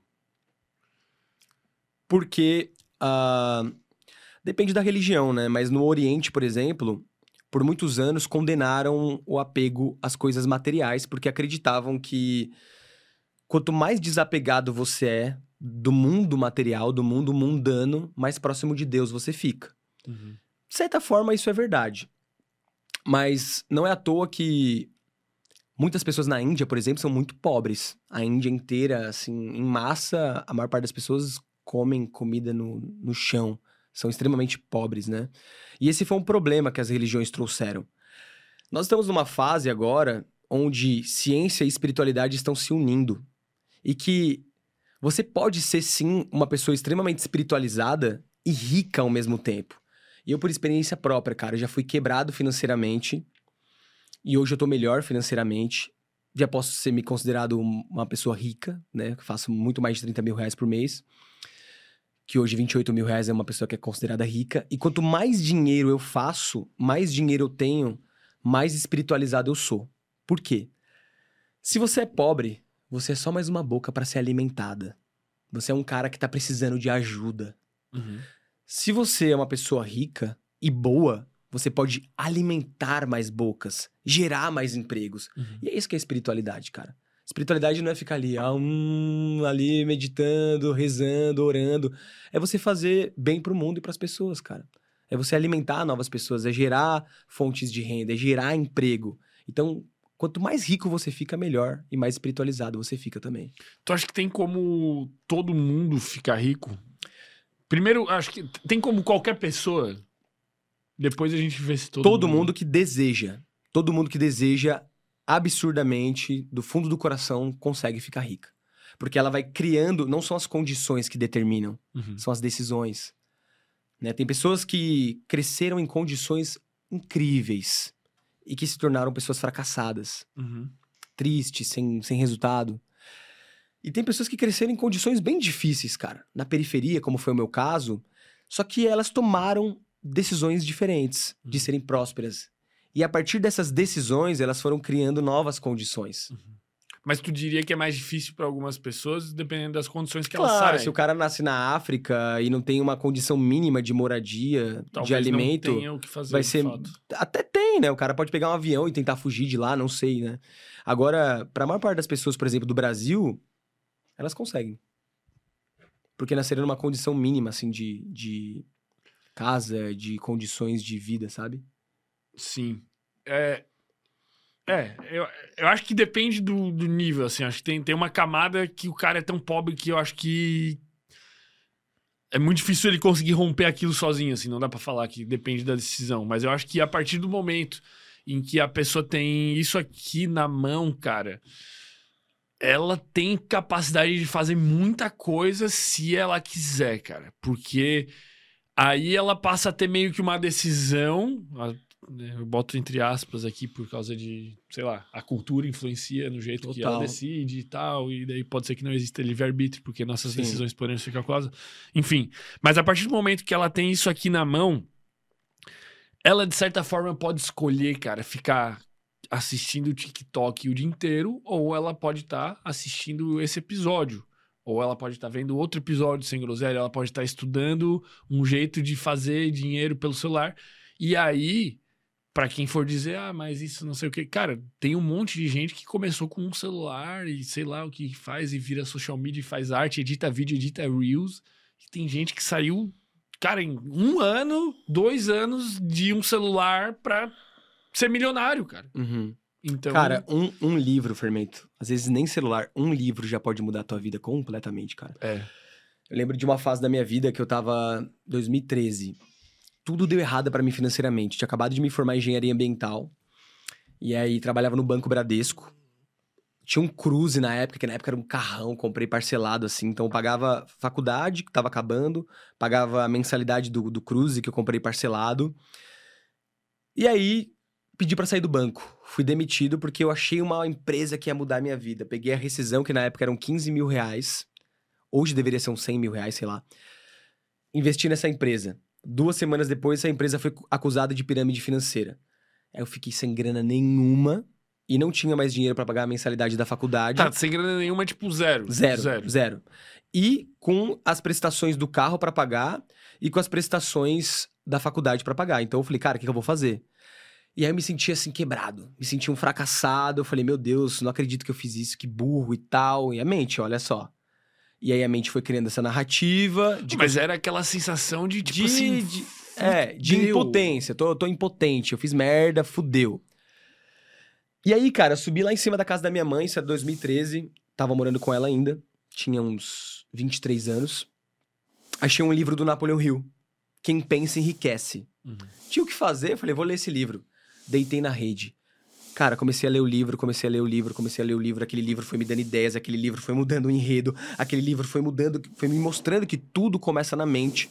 Porque depende da religião, né? Mas no Oriente, por exemplo, por muitos anos condenaram o apego às coisas materiais, porque acreditavam que quanto mais desapegado você é do mundo material, do mundo mundano, mais próximo de Deus você fica. De certa forma, isso é verdade. Mas não é à toa que muitas pessoas na Índia, por exemplo, são muito pobres. A Índia inteira, assim, em massa, a maior parte das pessoas comem comida no chão. São extremamente pobres, né? E esse foi um problema que as religiões trouxeram. Nós estamos numa fase agora onde ciência e espiritualidade estão se unindo. E que você pode ser, sim, uma pessoa extremamente espiritualizada e rica ao mesmo tempo. E eu, por experiência própria, cara, já fui quebrado financeiramente. E hoje eu tô melhor financeiramente. Já posso ser me considerado uma pessoa rica, né? Faço muito mais de 30 mil reais por mês. Que hoje 28 mil reais é uma pessoa que é considerada rica. E quanto mais dinheiro eu faço, mais dinheiro eu tenho, mais espiritualizado eu sou. Por quê? Se você é pobre, você é só mais uma boca para ser alimentada. Você é um cara que tá precisando de ajuda. Uhum. Se você é uma pessoa rica e boa, você pode alimentar mais bocas, gerar mais empregos. Uhum. E é isso que é espiritualidade, cara. Espiritualidade não é ficar ali, ali meditando, rezando, orando. É você fazer bem pro mundo e pras pessoas, cara. É você alimentar novas pessoas, é gerar fontes de renda, é gerar emprego. Então, quanto mais rico você fica, melhor e mais espiritualizado você fica também. Tu acha que tem como todo mundo ficar rico? Primeiro, acho que tem como qualquer pessoa. Depois a gente vê se Todo mundo que deseja absurdamente, do fundo do coração, consegue ficar rica. Porque ela vai criando, não são as condições que determinam, Uhum. são as decisões. Né? Tem pessoas que cresceram em condições incríveis e que se tornaram pessoas fracassadas, Uhum. tristes, sem resultado. E tem pessoas que cresceram em condições bem difíceis, cara. Na periferia, como foi o meu caso, só que elas tomaram decisões diferentes de serem prósperas. E a partir dessas decisões, elas foram criando novas condições. Mas tu diria que é mais difícil para algumas pessoas, dependendo das condições que elas Claro, saem. se o cara nasce na África e não tem uma condição mínima de moradia, Talvez de alimento, não tenha o que fazer, vai de ser... fato. Até tem, né? O cara pode pegar um avião e tentar fugir de lá, não sei, né? Agora, para a maior parte das pessoas, por exemplo, do Brasil, elas conseguem. Porque nasceram numa condição mínima, assim, de casa, de condições de vida, sabe? Sim. Eu acho que depende do nível, assim. Acho que tem uma camada que o cara é tão pobre que eu acho que é muito difícil ele conseguir romper aquilo sozinho, assim. Não dá pra falar que depende da decisão. Mas eu acho que a partir do momento em que a pessoa tem isso aqui na mão, cara, ela tem capacidade de fazer muita coisa se ela quiser, cara. Porque aí ela passa a ter meio que uma decisão... Eu boto entre aspas aqui por causa de, sei lá, a cultura influencia no jeito que ela decide e tal, e daí pode ser que não exista livre-arbítrio, porque nossas decisões podem ser calculadas. Enfim, mas a partir do momento que ela tem isso aqui na mão, ela, de certa forma, pode escolher, cara, ficar assistindo o TikTok o dia inteiro, ou ela pode estar assistindo esse episódio. Ou ela pode estar vendo outro episódio sem groselha, ela pode estar estudando um jeito de fazer dinheiro pelo celular. E aí... Pra quem for dizer, mas isso não sei o que. Cara, tem um monte de gente que começou com um celular e sei lá o que faz e vira social media e faz arte, edita vídeo, edita Reels. E tem gente que saiu, cara, em 1 ano, 2 anos de um celular pra ser milionário, cara. Uhum. Então... Cara, um livro, Fermento, às vezes nem celular, um livro já pode mudar a tua vida completamente, cara. Eu lembro de uma fase da minha vida que eu tava... 2013... Tudo deu errado pra mim financeiramente. Tinha acabado de me formar em engenharia ambiental. E aí, trabalhava no Banco Bradesco. Tinha um Cruze na época, que na época era um carrão. Comprei parcelado, assim. Então, eu pagava faculdade, que tava acabando. Pagava a mensalidade do Cruze, que eu comprei parcelado. E aí, pedi pra sair do banco. Fui demitido porque eu achei uma empresa que ia mudar a minha vida. Peguei a rescisão, que na época eram 15 mil reais. Hoje deveria ser uns 100 mil reais, sei lá. Investi nessa empresa. 2 semanas depois, essa empresa foi acusada de pirâmide financeira. Aí eu fiquei sem grana nenhuma e não tinha mais dinheiro pra pagar a mensalidade da faculdade. Tá, sem grana nenhuma, tipo zero. Zero. E com as prestações do carro pra pagar e com as prestações da faculdade pra pagar. Então eu falei, cara, o que eu vou fazer? E aí eu me senti assim, quebrado. Me senti um fracassado. Eu falei, meu Deus, não acredito que eu fiz isso, que burro e tal. E a mente, olha só. E aí a mente foi criando essa narrativa. Mas era aquela sensação de tipo assim, De impotência. Tô impotente, eu fiz merda, fudeu. E aí, cara, eu subi lá em cima da casa da minha mãe, isso era 2013, tava morando com ela ainda, tinha uns 23 anos. Achei um livro do Napoleão Hill, Quem Pensa Enriquece. Tinha o que fazer, eu falei, vou ler esse livro. Deitei na rede. Cara, comecei a ler o livro, aquele livro foi me dando ideias, aquele livro foi mudando o enredo, aquele livro foi me mostrando que tudo começa na mente.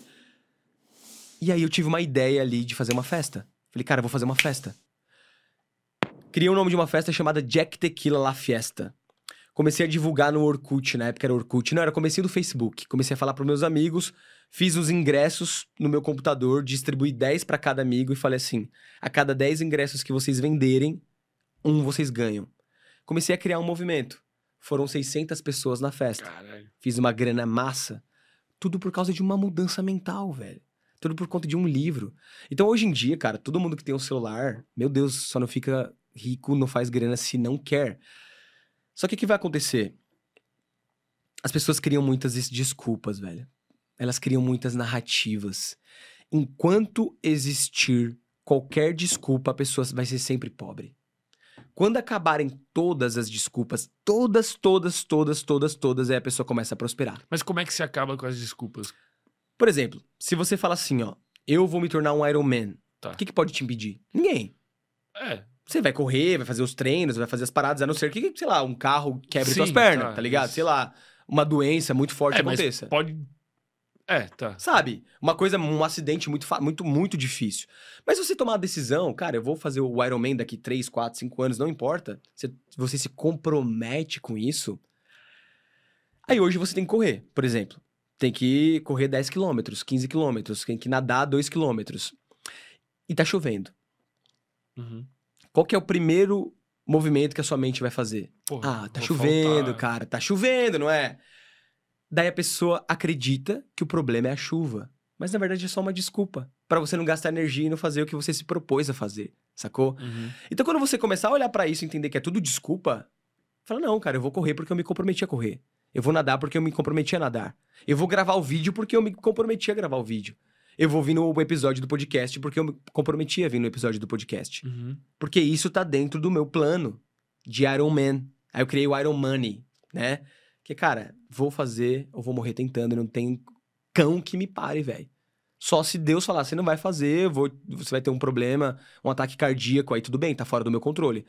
E aí eu tive uma ideia ali de fazer uma festa. Falei, cara, eu vou fazer uma festa. Criei o nome de uma festa chamada Jack Tequila La Fiesta. Comecei a divulgar no Orkut, na época era Orkut. Não, era comecinho do Facebook. Comecei a falar pros meus amigos, fiz os ingressos no meu computador, distribuí 10 para cada amigo e falei assim, a cada 10 ingressos que vocês venderem, vocês ganham. Comecei a criar um movimento. Foram 600 pessoas na festa. Caralho. Fiz uma grana massa. Tudo por causa de uma mudança mental, velho. Tudo por conta de um livro. Então, hoje em dia, cara, todo mundo que tem um celular, meu Deus, só não fica rico, não faz grana se não quer. Só que o que vai acontecer? As pessoas criam muitas desculpas, velho. Elas criam muitas narrativas. Enquanto existir qualquer desculpa, a pessoa vai ser sempre pobre. Quando acabarem todas as desculpas, todas, aí a pessoa começa a prosperar. Mas como é que se acaba com as desculpas? Por exemplo, se você fala assim, ó, eu vou me tornar um Iron Man, Tá. o que pode te impedir? Ninguém. É. Você vai correr, vai fazer os treinos, vai fazer as paradas, a não ser que, sei lá, um carro quebre Sim, suas pernas, tá ligado? isso. Sei lá, uma doença muito forte aconteça. Mas pode... tá. Sabe? Uma coisa, um acidente muito difícil. Mas se você tomar a decisão, cara, eu vou fazer o Iron Man daqui 3, 4, 5 anos, não importa. Você se compromete com isso. Aí hoje você tem que correr, por exemplo. Tem que correr 10 quilômetros, 15 quilômetros, tem que nadar 2 quilômetros. E tá chovendo. Uhum. Qual que é o primeiro movimento que a sua mente vai fazer? Porra, Tá vou chovendo, faltar. cara, tá chovendo, não é? Daí a pessoa acredita que o problema é a chuva. Mas na verdade é só uma desculpa pra você não gastar energia e não fazer o que você se propôs a fazer, sacou? Uhum. Então quando você começar a olhar pra isso e entender que é tudo desculpa, fala, não, cara, eu vou correr porque eu me comprometi a correr. Eu vou nadar porque eu me comprometi a nadar. Eu vou gravar o vídeo porque eu me comprometi a gravar o vídeo. Eu vou vir no episódio do podcast porque eu me comprometi a vir no episódio do podcast. Uhum. Porque isso tá dentro do meu plano de Iron Man. Aí eu criei o Iron Money, né? Que, cara, vou fazer, ou vou morrer tentando, não tem cão que me pare, velho. Só se Deus falar, você não vai fazer, você vai ter um problema, um ataque cardíaco, aí tudo bem, tá fora do meu controle.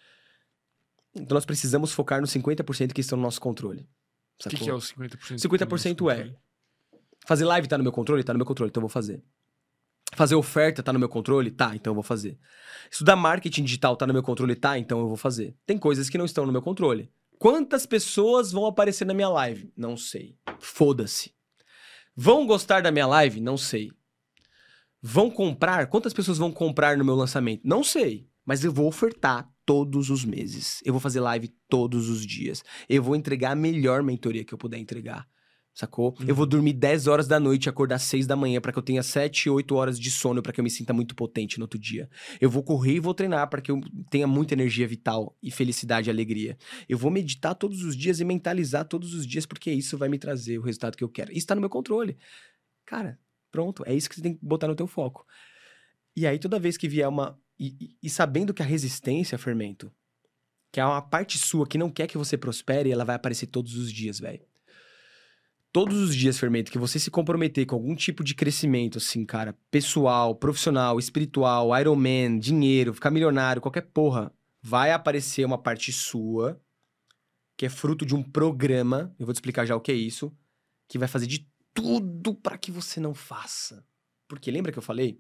Então nós precisamos focar nos 50% que estão no nosso controle. O que é o 50%? 50% é... Fazer live tá no meu controle? Tá no meu controle, então eu vou fazer. Fazer oferta tá no meu controle? Tá, então eu vou fazer. Estudar marketing digital tá no meu controle? Tá, então eu vou fazer. Tem coisas que não estão no meu controle. Quantas pessoas vão aparecer na minha live? Não sei. Foda-se. Vão gostar da minha live? Não sei. Vão comprar? Quantas pessoas vão comprar no meu lançamento? Não sei. Mas eu vou ofertar todos os meses. Eu vou fazer live todos os dias. Eu vou entregar a melhor mentoria que eu puder entregar. Sacou? Eu vou dormir 10 horas da noite e acordar 6 da manhã pra que eu tenha 7, 8 horas de sono pra que eu me sinta muito potente no outro dia. Eu vou correr e vou treinar pra que eu tenha muita energia vital e felicidade e alegria. Eu vou meditar todos os dias e mentalizar todos os dias porque isso vai me trazer o resultado que eu quero. Isso tá no meu controle. Cara, pronto. É isso que você tem que botar no teu foco. E aí toda vez que vier uma... E sabendo que a resistência, fermento, que é uma parte sua que não quer que você prospere, ela vai aparecer todos os dias, velho. Todos os dias, fermento, que você se comprometer com algum tipo de crescimento, assim, cara, pessoal, profissional, espiritual, Iron Man, dinheiro, ficar milionário, qualquer porra, vai aparecer uma parte sua, que é fruto de um programa, eu vou te explicar já o que é isso, que vai fazer de tudo pra que você não faça. Porque lembra que eu falei?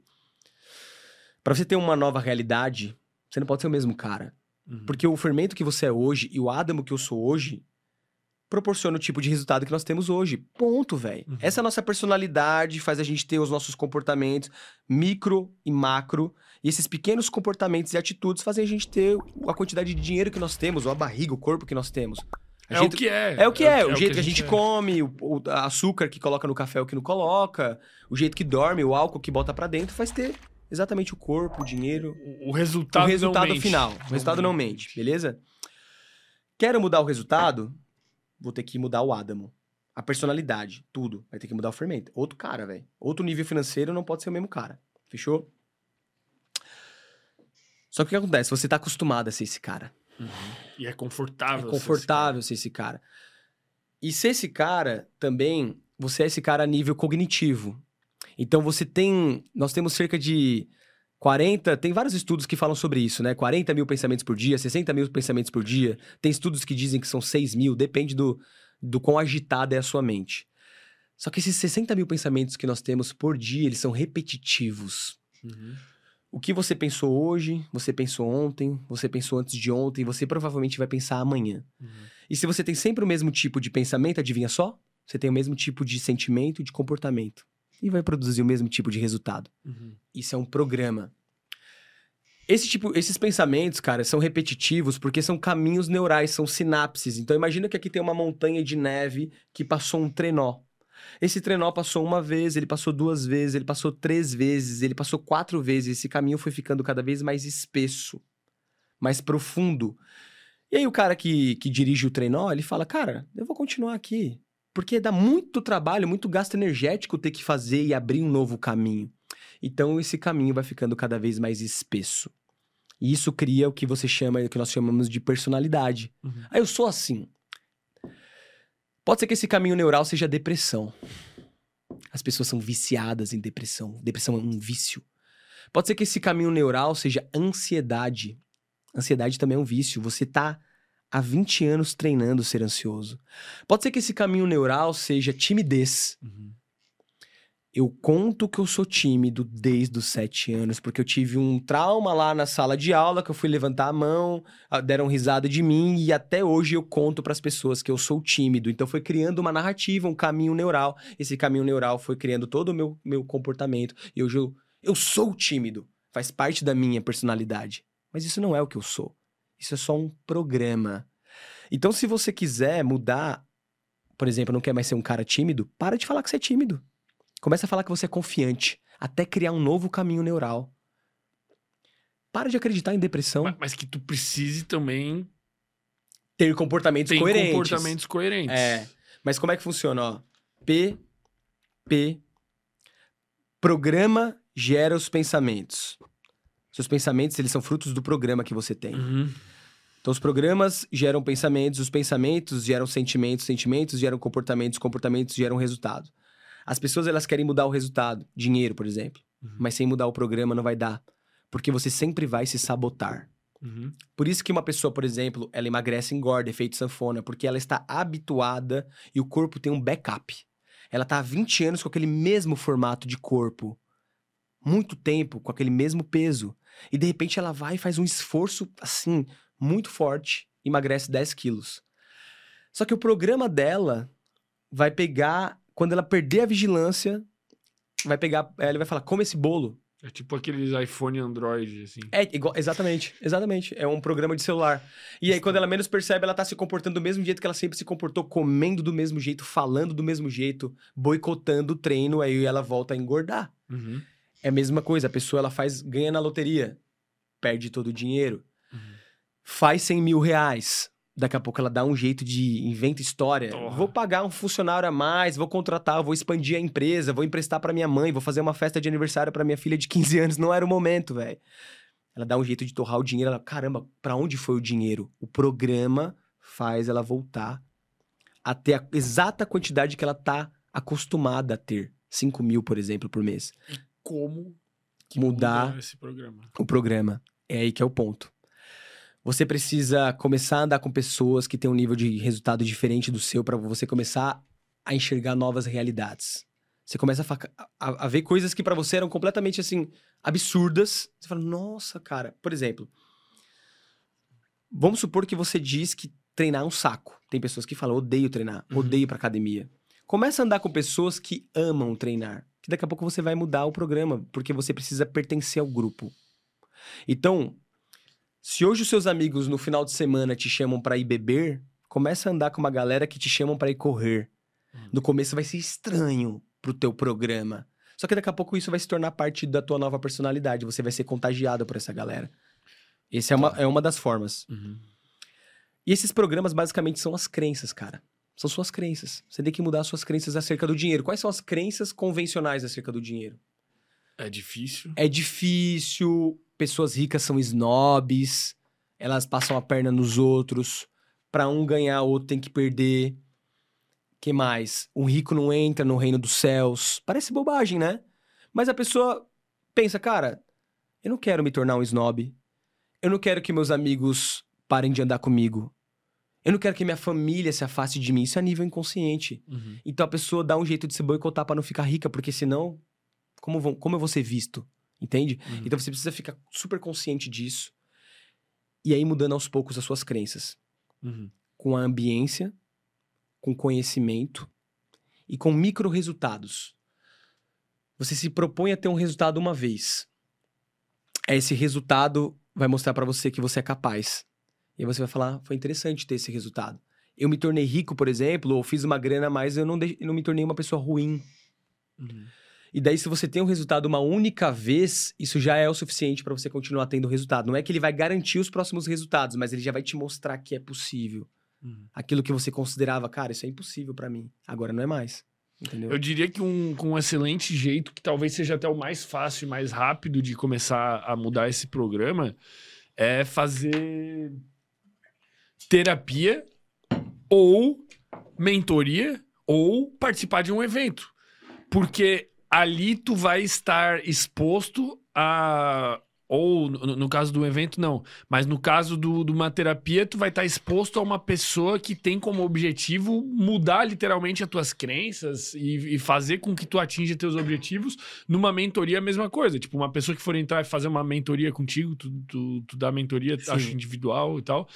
Pra você ter uma nova realidade, você não pode ser o mesmo cara. Uhum. Porque o fermento que você é hoje e o Adamo que eu sou hoje proporciona o tipo de resultado que nós temos hoje. Ponto, velho. Uhum. Essa é a nossa personalidade, faz a gente ter os nossos comportamentos micro e macro. E esses pequenos comportamentos e atitudes fazem a gente ter a quantidade de dinheiro que nós temos, ou a barriga, o corpo que nós temos. O que é. É o que é. O jeito que a gente gente come, o açúcar que coloca no café, o que não coloca, o jeito que dorme, o álcool que bota pra dentro, faz ter exatamente o corpo, o dinheiro. O resultado não mente. Final. O resultado não mente, beleza? Quero mudar o resultado? Vou ter que mudar o Adamo. A personalidade, tudo. Vai ter que mudar o fermento. Outro cara, velho. Outro nível financeiro não pode ser o mesmo cara. Fechou? Só que o que acontece? Você tá acostumado a ser esse cara. E é confortável. É confortável ser esse cara. E ser esse cara também, você é esse cara a nível cognitivo. Então você tem... Nós temos cerca de 40... Tem vários estudos que falam sobre isso, né? 40 mil pensamentos por dia, 60 mil pensamentos por dia. Tem estudos que dizem que são 6 mil. Depende do quão agitada é a sua mente. Só que esses 60 mil pensamentos que nós temos por dia, eles são repetitivos. O que você pensou hoje, você pensou ontem, você pensou antes de ontem, você provavelmente vai pensar amanhã. E se você tem sempre o mesmo tipo de pensamento, adivinha só? Você tem o mesmo tipo de sentimento e de comportamento. E vai produzir o mesmo tipo de resultado. Isso é um programa. Esses pensamentos, cara, são repetitivos porque são caminhos neurais, são sinapses. Então imagina que aqui tem uma montanha de neve que passou um trenó. Esse trenó passou uma vez, ele passou 2 vezes, ele passou 3 vezes, ele passou 4 vezes. Esse caminho foi ficando cada vez mais espesso, mais profundo. E aí o cara que dirige o trenó, ele fala, cara, eu vou continuar aqui. Porque dá muito trabalho, muito gasto energético ter que fazer e abrir um novo caminho. Então esse caminho vai ficando cada vez mais espesso. E isso cria o que você chama, o que nós chamamos de personalidade. Ah, eu sou assim. Pode ser que esse caminho neural seja depressão. As pessoas são viciadas em depressão. Depressão é um vício. Pode ser que esse caminho neural seja ansiedade. Ansiedade também é um vício. Você tá há 20 anos treinando ser ansioso. Pode ser que esse caminho neural seja timidez. Eu conto que eu sou tímido desde os 7 anos, porque eu tive um trauma lá na sala de aula, que eu fui levantar a mão, deram risada de mim, e até hoje eu conto para as pessoas que eu sou tímido. Então foi criando uma narrativa, um caminho neural. Esse caminho neural foi criando todo o meu comportamento. E hoje eu sou tímido, faz parte da minha personalidade. Mas isso não é o que eu sou. Isso é só um programa. Então se você quiser mudar, por exemplo, não quer mais ser um cara tímido, para de falar que você é tímido. Começa a falar que você é confiante, até criar um novo caminho neural. Para de acreditar em depressão. Mas que tu precise também ter comportamentos coerentes. É. Mas como é que funciona, ó? Programa gera os pensamentos. Seus pensamentos, eles são frutos do programa que você tem. Então, os programas geram pensamentos, os pensamentos geram sentimentos, sentimentos geram comportamentos, comportamentos geram resultado. As pessoas, elas querem mudar o resultado. Dinheiro, por exemplo. Mas sem mudar o programa não vai dar. Porque você sempre vai se sabotar. Por isso que uma pessoa, por exemplo, ela emagrece e engorda, efeito sanfona. Porque ela está habituada e o corpo tem um backup. Ela está há 20 anos com aquele mesmo formato de corpo. Muito tempo, com aquele mesmo peso. E de repente ela vai e faz um esforço, assim, muito forte. Emagrece 10 quilos. Só que o programa dela vai pegar... Quando ela perder a vigilância, vai pegar... Ele vai falar, come esse bolo. É tipo aqueles iPhone Android, assim. É, igual, exatamente. É um programa de celular. E aí, quando ela menos percebe, ela tá se comportando do mesmo jeito que ela sempre se comportou, comendo do mesmo jeito, falando do mesmo jeito, boicotando o treino, aí ela volta a engordar. É a mesma coisa, a pessoa ela ganha na loteria, perde todo o dinheiro. Faz 100 mil reais. Daqui a pouco ela dá um jeito de... Inventa história. Vou pagar um funcionário a mais, vou contratar, vou expandir a empresa, vou emprestar pra minha mãe, vou fazer uma festa de aniversário pra minha filha de 15 anos. Não era o momento, velho. Ela dá um jeito de torrar o dinheiro. Ela, caramba, pra onde foi o dinheiro? O programa faz ela voltar a ter a exata quantidade que ela tá acostumada a ter. 5 mil, por exemplo, por mês. E como mudar esse programa? O programa. É aí que é o ponto. Você precisa começar a andar com pessoas que têm um nível de resultado diferente do seu para você começar a enxergar novas realidades. Você começa a ver coisas que para você eram completamente, assim, absurdas. Você fala, nossa, cara. Por exemplo, vamos supor que você diz que treinar é um saco. Tem pessoas que falam, odeio treinar, odeio ir pra academia. Começa a andar com pessoas que amam treinar. Que daqui a pouco você vai mudar o programa, porque você precisa pertencer ao grupo. Então... Se hoje os seus amigos no final de semana te chamam pra ir beber, começa a andar com uma galera que te chamam pra ir correr. No começo vai ser estranho pro teu programa. Só que daqui a pouco isso vai se tornar parte da tua nova personalidade. Você vai ser contagiado por essa galera. Essa é uma das formas. E esses programas basicamente são as crenças, cara. São suas crenças. Você tem que mudar suas crenças acerca do dinheiro. Quais são as crenças convencionais acerca do dinheiro? É difícil. É difícil, pessoas ricas são snobs, elas passam a perna nos outros. Pra um ganhar, o outro tem que perder. Que mais? Um rico não entra no reino dos céus. Parece bobagem, né? Mas a pessoa pensa, cara, eu não quero me tornar um snob. Eu não quero que meus amigos parem de andar comigo. Eu não quero que minha família se afaste de mim. Isso é a nível inconsciente. Uhum. Então a pessoa dá um jeito de se boicotar pra não ficar rica, porque senão, como eu vou ser visto? Entende? Uhum. Então você precisa ficar super consciente disso. E aí mudando aos poucos as suas crenças. Uhum. Com a ambiência, com conhecimento e com micro resultados. Você se propõe a ter um resultado uma vez. Esse resultado vai mostrar pra você que você é capaz. E aí você vai falar, foi interessante ter esse resultado. Eu me tornei rico, por exemplo, ou fiz uma grana a mais, eu não me tornei uma pessoa ruim. Uhum. E daí, se você tem um resultado uma única vez, isso já é o suficiente pra você continuar tendo resultado. Não é que ele vai garantir os próximos resultados, mas ele já vai te mostrar que é possível. Uhum. Aquilo que você considerava, cara, isso é impossível pra mim. Agora não é mais. Entendeu? Eu diria que um excelente jeito, que talvez seja até o mais fácil e mais rápido de começar a mudar esse programa, é fazer terapia ou mentoria ou participar de um evento. Porque ali tu vai estar exposto a... Ou, no caso do evento, não. Mas no caso de uma terapia, tu vai estar exposto a uma pessoa que tem como objetivo mudar literalmente as tuas crenças e fazer com que tu atinja teus objetivos. Numa mentoria, a mesma coisa. Tipo, uma pessoa que for entrar e fazer uma mentoria contigo, tu dá mentoria, Sim. acho individual e tal.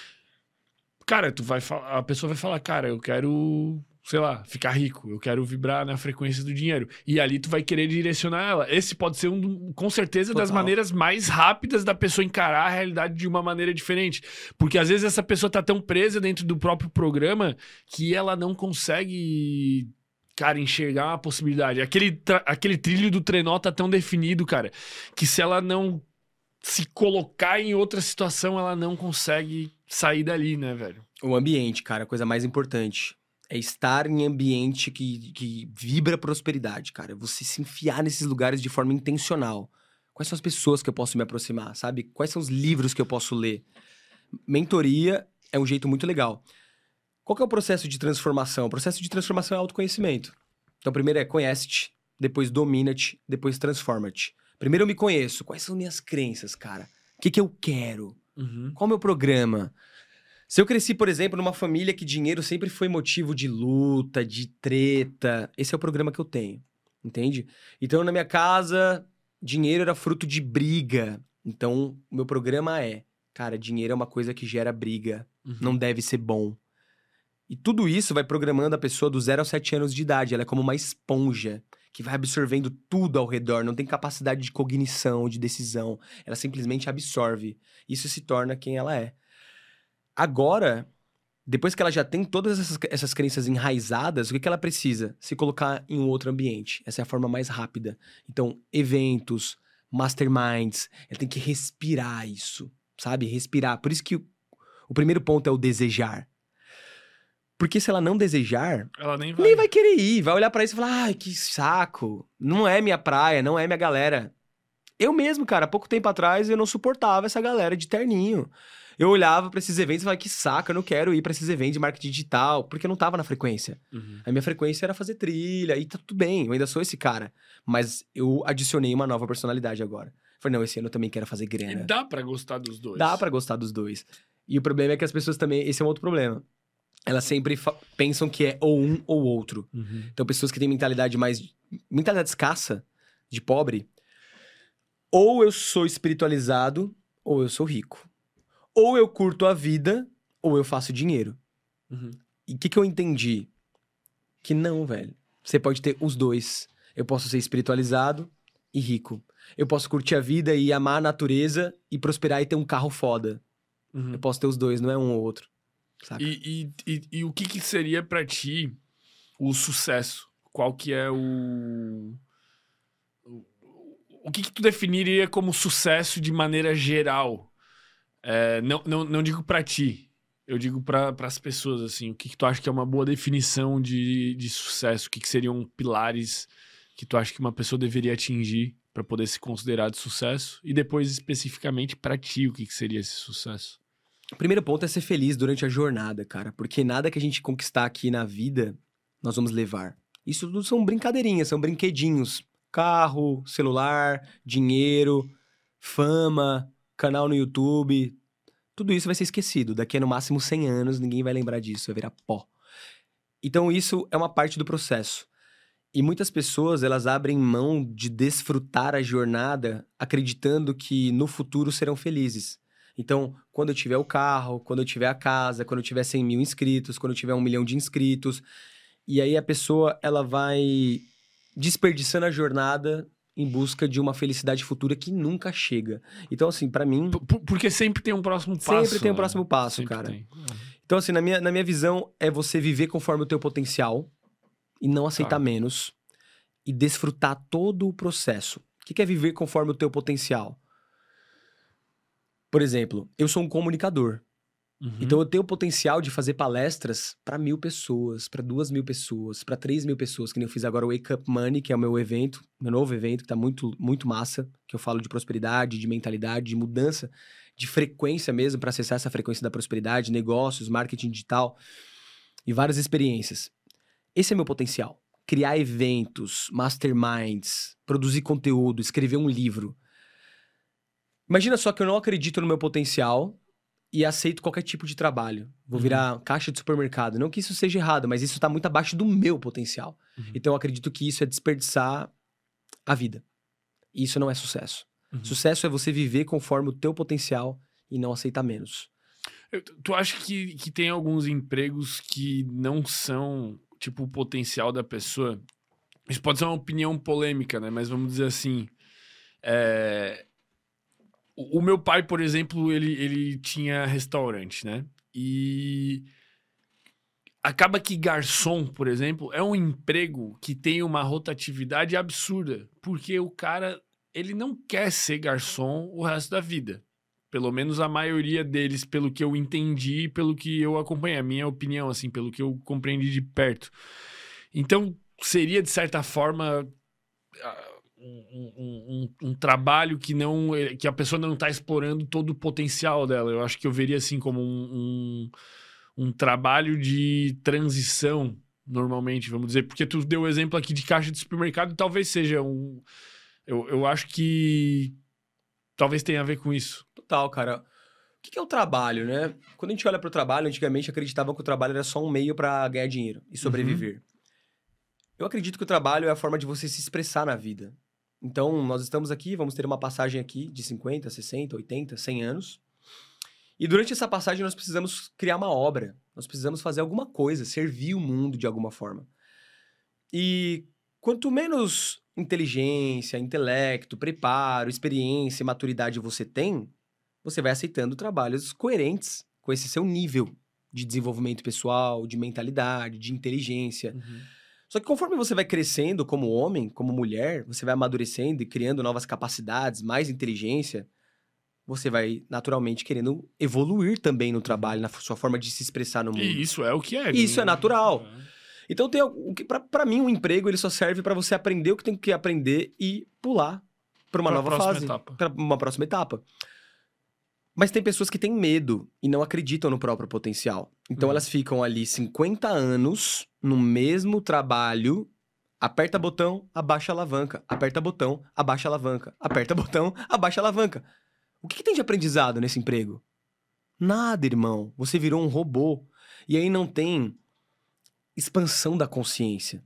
Cara, a pessoa vai falar, cara, eu quero... sei lá, ficar rico, eu quero vibrar na frequência do dinheiro. E ali tu vai querer direcionar ela. Esse pode ser, com certeza, das Total. maneiras mais rápidas da pessoa encarar a realidade de uma maneira diferente. Porque às vezes essa pessoa tá tão presa dentro do próprio programa que ela não consegue, cara, enxergar uma possibilidade. Aquele trilho do trenó tá tão definido, cara, que se ela não se colocar em outra situação, ela não consegue sair dali, né, velho? O ambiente, cara, a coisa mais importante. É estar em ambiente que vibra prosperidade, cara. Você se enfiar nesses lugares de forma intencional. Quais são as pessoas que eu posso me aproximar, sabe? Quais são os livros que eu posso ler? Mentoria é um jeito muito legal. Qual que é o processo de transformação? O processo de transformação é autoconhecimento. Então, primeiro é conhece-te, depois domina-te, depois transforma-te. Primeiro eu me conheço. Quais são minhas crenças, cara? O que eu quero? Uhum. Qual é o meu programa? Se eu cresci, por exemplo, numa família que dinheiro sempre foi motivo de luta, de treta, esse é o programa que eu tenho, entende? Então, na minha casa, dinheiro era fruto de briga. Então, o meu programa é, cara, dinheiro é uma coisa que gera briga, não deve ser bom. E tudo isso vai programando a pessoa do 0 aos 7 anos de idade. Ela é como uma esponja que vai absorvendo tudo ao redor, não tem capacidade de cognição, de decisão. Ela simplesmente absorve. Isso se torna quem ela é. Agora, depois que ela já tem todas essas crenças enraizadas, o que ela precisa? Se colocar em um outro ambiente. Essa é a forma mais rápida. Então, eventos, masterminds, ela tem que respirar isso, sabe? Respirar. Por isso que o primeiro ponto é o desejar. Porque se ela não desejar, Ela nem vai. nem vai querer ir. Vai olhar pra isso e falar, ai, que saco. Não é minha praia, não é minha galera. Eu mesmo, cara, há pouco tempo atrás, eu não suportava essa galera de terninho. Eu olhava pra esses eventos e falava, que saco, eu não quero ir pra esses eventos de marketing digital, porque eu não tava na frequência. Uhum. A minha frequência era fazer trilha, e tá tudo bem, eu ainda sou esse cara. Mas eu adicionei uma nova personalidade agora. Falei, não, esse ano eu também quero fazer E grana. dá pra gostar dos dois. Dá pra gostar dos dois. E o problema é que as pessoas também, esse é um outro problema. Elas sempre pensam que é ou um ou outro. Uhum. Então, pessoas que têm mentalidade escassa, de pobre, ou eu sou espiritualizado, ou eu sou rico. Ou eu curto a vida, ou eu faço dinheiro. Uhum. E o que eu entendi? Que não, velho. Você pode ter os dois. Eu posso ser espiritualizado e rico. Eu posso curtir a vida e amar a natureza e prosperar e ter um carro foda. Uhum. Eu posso ter os dois, não é um ou outro. Saca? E o que seria pra ti o sucesso? Qual que é o que tu definiria como sucesso de maneira geral? Não digo pra ti, Eu digo para as pessoas, assim, o que tu acha que é uma boa definição de sucesso? O que seriam pilares que tu acha que uma pessoa deveria atingir para poder se considerar de sucesso? E depois, especificamente, para ti, o que seria esse sucesso? O primeiro ponto é ser feliz durante a jornada, cara. Porque nada que a gente conquistar aqui na vida, nós vamos levar. Isso tudo são brincadeirinhas, são brinquedinhos. Carro, celular, dinheiro, fama, canal no YouTube. Tudo isso vai ser esquecido. Daqui a no máximo 100 anos, ninguém vai lembrar disso, vai virar pó. Então isso é uma parte do processo. E muitas pessoas, elas abrem mão de desfrutar a jornada acreditando que no futuro serão felizes. Então, quando eu tiver o carro, quando eu tiver a casa, quando eu tiver 100 mil inscritos, quando eu tiver 1 milhão de inscritos. E aí a pessoa, ela vai desperdiçando a jornada em busca de uma felicidade futura que nunca chega. Então, assim, pra mim... Porque sempre tem um próximo passo. Sempre tem um próximo passo, sempre cara. Tem. Então, assim, na minha visão, é você viver conforme o teu potencial e não aceitar menos e desfrutar todo o processo. O que é viver conforme o teu potencial? Por exemplo, eu sou um comunicador. Uhum. Então, eu tenho o potencial de fazer palestras para 1.000 pessoas, para 2.000 pessoas, para 3.000 pessoas, que nem eu fiz agora o Wake Up Money, que é o meu evento, meu novo evento, que tá muito, muito massa, que eu falo de prosperidade, de mentalidade, de mudança, de frequência mesmo, para acessar essa frequência da prosperidade, negócios, marketing digital e várias experiências. Esse é meu potencial. Criar eventos, masterminds, produzir conteúdo, escrever um livro. Imagina só que eu não acredito no meu potencial e aceito qualquer tipo de trabalho. Vou virar caixa de supermercado. Não que isso seja errado, mas isso tá muito abaixo do meu potencial. Então eu acredito que isso é desperdiçar a vida. E isso não é sucesso. Sucesso é você viver conforme o teu potencial e não aceitar menos. Tu acha que tem alguns empregos que não são, tipo, o potencial da pessoa? Isso pode ser uma opinião polêmica, né? Mas vamos dizer assim... O meu pai, por exemplo, ele tinha restaurante, né? E acaba que garçom, por exemplo, é um emprego que tem uma rotatividade absurda. Porque o cara, ele não quer ser garçom o resto da vida. Pelo menos a maioria deles, pelo que eu entendi, pelo que eu acompanhei. A minha opinião, assim, pelo que eu compreendi de perto. Então, seria, de certa forma... Um trabalho que a pessoa não está explorando todo o potencial dela. Eu acho que eu veria assim como um trabalho de transição, normalmente, vamos dizer. Porque tu deu o exemplo aqui de caixa de supermercado, talvez seja eu acho que talvez tenha a ver com isso. Total, cara. O que é o trabalho, né? Quando a gente olha para o trabalho, antigamente acreditavam que o trabalho era só um meio para ganhar dinheiro e sobreviver. Eu acredito que o trabalho é a forma de você se expressar na vida. Então, nós estamos aqui, vamos ter uma passagem aqui de 50, 60, 80, 100 anos. E durante essa passagem nós precisamos criar uma obra. Nós precisamos fazer alguma coisa, servir o mundo de alguma forma. E quanto menos inteligência, intelecto, preparo, experiência e maturidade você tem, você vai aceitando trabalhos coerentes com esse seu nível de desenvolvimento pessoal, de mentalidade, de inteligência. Só que conforme você vai crescendo como homem, como mulher, você vai amadurecendo e criando novas capacidades, mais inteligência, você vai naturalmente querendo evoluir também no trabalho, na sua forma de se expressar no mundo. E isso é o que é. Isso é natural. Então, pra mim, um emprego ele só serve pra você aprender o que tem que aprender e pular pra uma nova fase, pra uma próxima etapa. Mas tem pessoas que têm medo e não acreditam no próprio potencial. Então elas ficam ali 50 anos no mesmo trabalho, aperta botão, abaixa a alavanca, aperta botão, abaixa a alavanca, aperta botão, abaixa a alavanca. O que tem de aprendizado nesse emprego? Nada, irmão. Você virou um robô. E aí não tem expansão da consciência.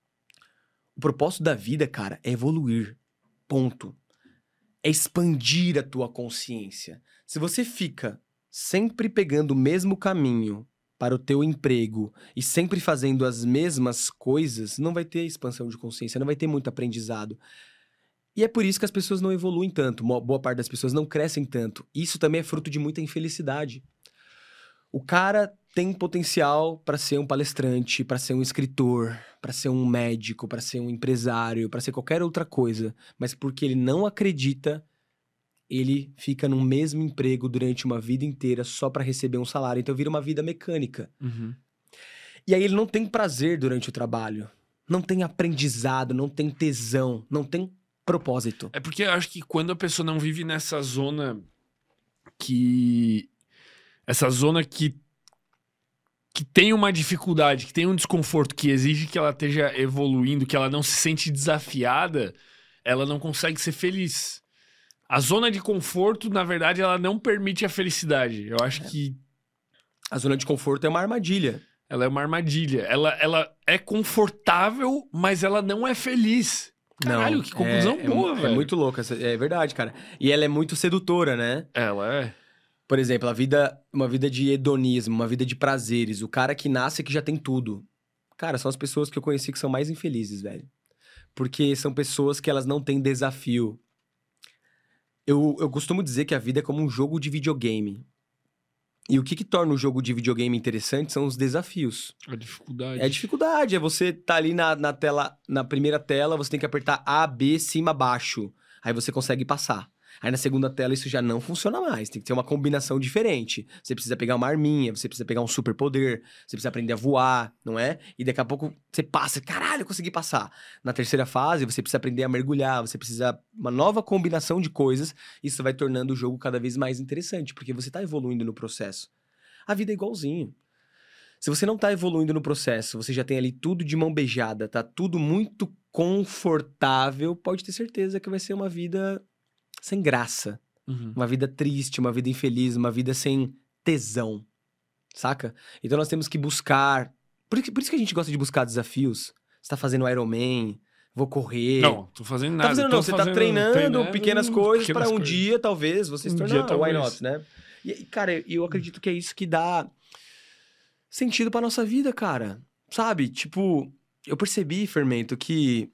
O propósito da vida, cara, é evoluir. Ponto. É expandir a tua consciência. Se você fica sempre pegando o mesmo caminho para o teu emprego e sempre fazendo as mesmas coisas, não vai ter expansão de consciência, não vai ter muito aprendizado. E é por isso que as pessoas não evoluem tanto, boa parte das pessoas não crescem tanto. Isso também é fruto de muita infelicidade. O cara tem potencial para ser um palestrante, para ser um escritor, para ser um médico, para ser um empresário, para ser qualquer outra coisa, mas porque ele não acredita ele fica no mesmo emprego durante uma vida inteira só pra receber um salário. Então vira uma vida mecânica. Uhum. E aí ele não tem prazer durante o trabalho. Não tem aprendizado, não tem tesão, não tem propósito. É porque eu acho que quando a pessoa não vive nessa zona que... Essa zona que tem uma dificuldade, que tem um desconforto, que exige que ela esteja evoluindo, que ela não se sente desafiada, ela não consegue ser feliz. A zona de conforto, na verdade, ela não permite a felicidade. Eu acho que A zona de conforto é uma armadilha. ela é uma armadilha. Ela é confortável, mas ela não é feliz. Caralho, Não, que conclusão boa, velho. É muito louca, é verdade, cara. E ela é muito sedutora, né? Ela é. Por exemplo, uma vida de hedonismo, uma vida de prazeres. O cara que nasce que já tem tudo. Cara, são as pessoas que eu conheci que são mais infelizes, velho. Porque são pessoas que elas não têm desafio. Eu costumo dizer que a vida é como um jogo de videogame. E o que torna o jogo de videogame interessante são os desafios. A dificuldade. É a dificuldade, é você tá ali na tela, na primeira tela, você tem que apertar A, B, cima, baixo. Aí você consegue passar. Aí na segunda tela isso já não funciona mais, tem que ter uma combinação diferente. Você precisa pegar uma arminha, você precisa pegar um superpoder, você precisa aprender a voar, não é? E daqui a pouco você passa, caralho, eu consegui passar. Na terceira fase, você precisa aprender a mergulhar, você precisa uma nova combinação de coisas, isso vai tornando o jogo cada vez mais interessante, porque você tá evoluindo no processo. A vida é igualzinho. Se você não tá evoluindo no processo, você já tem ali tudo de mão beijada, tá tudo muito confortável, pode ter certeza que vai ser uma vida sem graça. Uhum. Uma vida triste, uma vida infeliz, uma vida sem tesão. Saca? Então nós temos que buscar... Por isso que a gente gosta de buscar desafios. Você tá fazendo Ironman, vou correr... Não, tô fazendo nada. Tá fazendo tô não, você tá fazendo- treinando pequenas coisas pequenas pra um coisas. dia, talvez, você se Um tornar dia, why talvez. not, né? E, cara, eu acredito que é isso que dá sentido pra nossa vida, cara. Sabe? Tipo, eu percebi, Fermento, que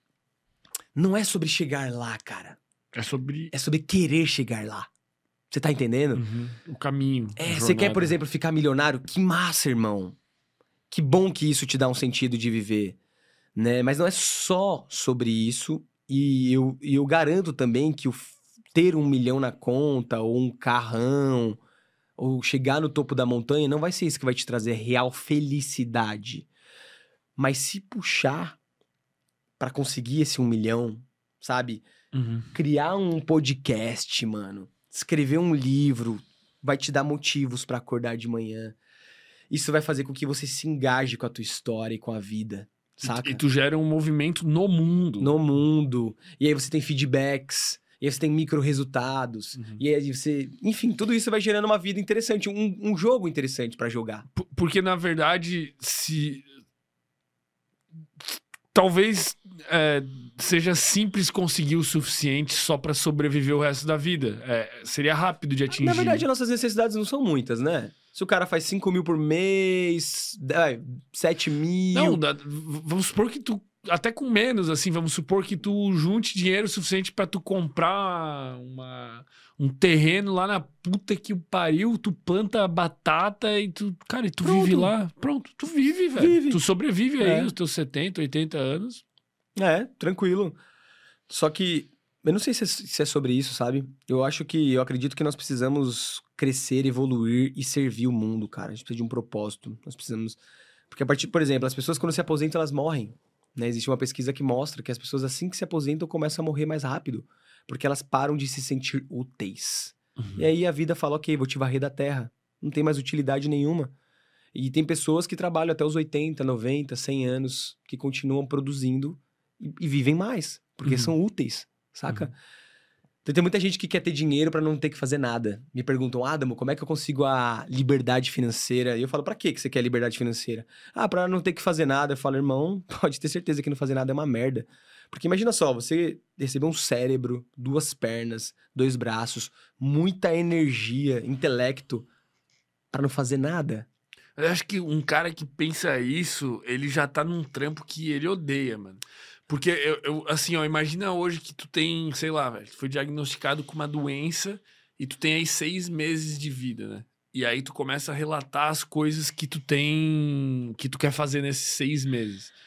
não é sobre chegar lá, cara. É sobre É sobre querer chegar lá. Você tá entendendo? o caminho. a Você quer, por jornada. exemplo, ficar milionário? Que massa, irmão. Que bom que isso te dá um sentido de viver, né? Mas não é só sobre isso. E eu garanto também que ter 1 milhão na conta, ou um carrão, ou chegar no topo da montanha, não vai ser isso que vai te trazer real felicidade. Mas se puxar pra conseguir esse 1 milhão, sabe? Uhum. Criar um podcast, mano. Escrever um livro vai te dar motivos pra acordar de manhã. Isso vai fazer com que você se engaje com a tua história e com a vida, saca? E tu gera um movimento no mundo. No mundo. E aí você tem feedbacks. E aí você tem micro-resultados. Uhum. E aí você... Enfim, tudo isso vai gerando uma vida interessante. Um jogo interessante pra jogar. Porque, na verdade, se... Talvez seja simples conseguir o suficiente só pra sobreviver o resto da vida. Seria rápido de atingir. Na verdade, as nossas necessidades não são muitas, né? Se o cara faz 5 mil por mês, 7 mil... Não, vamos supor que tu... Até com menos, assim, vamos supor que tu junte dinheiro suficiente pra tu comprar um terreno lá na puta que o pariu, tu planta batata e tu... Cara, e tu Pronto. vive lá. Pronto, tu vive, velho. Vive. Tu sobrevive aí É. os teus 70, 80 anos. Tranquilo. Só que eu não sei se é sobre isso, sabe? Eu acredito que nós precisamos crescer, evoluir e servir o mundo, cara. A gente precisa de um propósito. Nós precisamos... Porque por exemplo, as pessoas quando se aposentam, elas morrem. Né? Existe uma pesquisa que mostra que as pessoas assim que se aposentam começam a morrer mais rápido. Porque elas param de se sentir úteis. E aí a vida fala, ok, vou te varrer da terra. Não tem mais utilidade nenhuma. E tem pessoas que trabalham até os 80, 90, 100 anos, que continuam produzindo e vivem mais, porque são úteis, saca? Então, tem muita gente que quer ter dinheiro pra não ter que fazer nada. Me perguntam, Adamo, como é que eu consigo a liberdade financeira? E eu falo, pra que você quer liberdade financeira? Pra não ter que fazer nada. Eu falo, irmão, pode ter certeza que não fazer nada é uma merda. Porque imagina só, você receber um cérebro, 2 pernas, 2 braços, muita energia, intelecto, pra não fazer nada. Eu acho que um cara que pensa isso, ele já tá num trampo que ele odeia, mano. Porque, assim, ó, imagina hoje que tu tem, sei lá, velho, tu foi diagnosticado com uma doença e tu tem aí 6 meses de vida, né? E aí tu começa a relatar as coisas que tu tem, que tu quer fazer nesses 6 meses.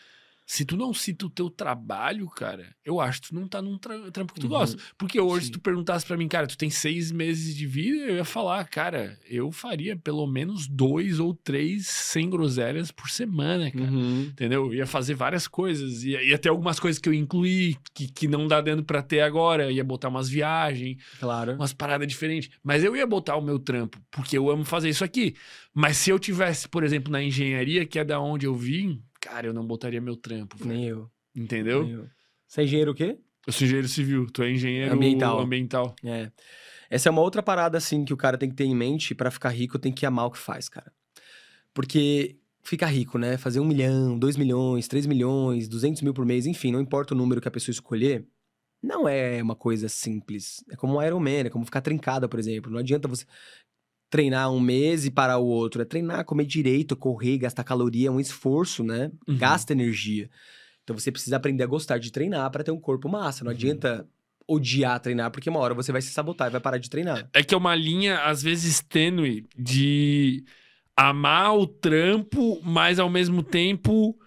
Se tu não cita o teu trabalho, cara, eu acho que tu não tá num trampo que tu gosta. Porque hoje, se tu perguntasse pra mim, cara, tu tem 6 meses de vida, eu ia falar, cara, eu faria pelo menos 2 ou 3 sem groselhas por semana, cara. Entendeu? Eu ia fazer várias coisas. Ia ter algumas coisas que eu incluí, que não dá dando pra ter agora. Ia botar umas viagens, Claro. umas paradas diferentes. Mas eu ia botar o meu trampo, porque eu amo fazer isso aqui. Mas se eu tivesse, por exemplo, na engenharia, que é da onde eu vim, cara, eu não botaria meu trampo. Velho. Nem eu. Entendeu? Nem eu. Você é engenheiro o quê? Eu sou engenheiro civil, tu é engenheiro ambiental. É. Essa é uma outra parada, assim, que o cara tem que ter em mente. Pra ficar rico, tem que amar o que faz, cara. Porque ficar rico, né? Fazer 1 milhão, 2 milhões, 3 milhões, 200 mil por mês, enfim, não importa o número que a pessoa escolher, não é uma coisa simples. É como um Ironman, é como ficar trincada, por exemplo. Não adianta você treinar 1 mês e parar o outro. É treinar, comer direito, correr, gastar caloria, é um esforço, né? Gasta energia. Então você precisa aprender a gostar de treinar pra ter um corpo massa. Não adianta odiar treinar, porque uma hora você vai se sabotar e vai parar de treinar. É que é uma linha, às vezes, tênue de amar o trampo, mas ao mesmo tempo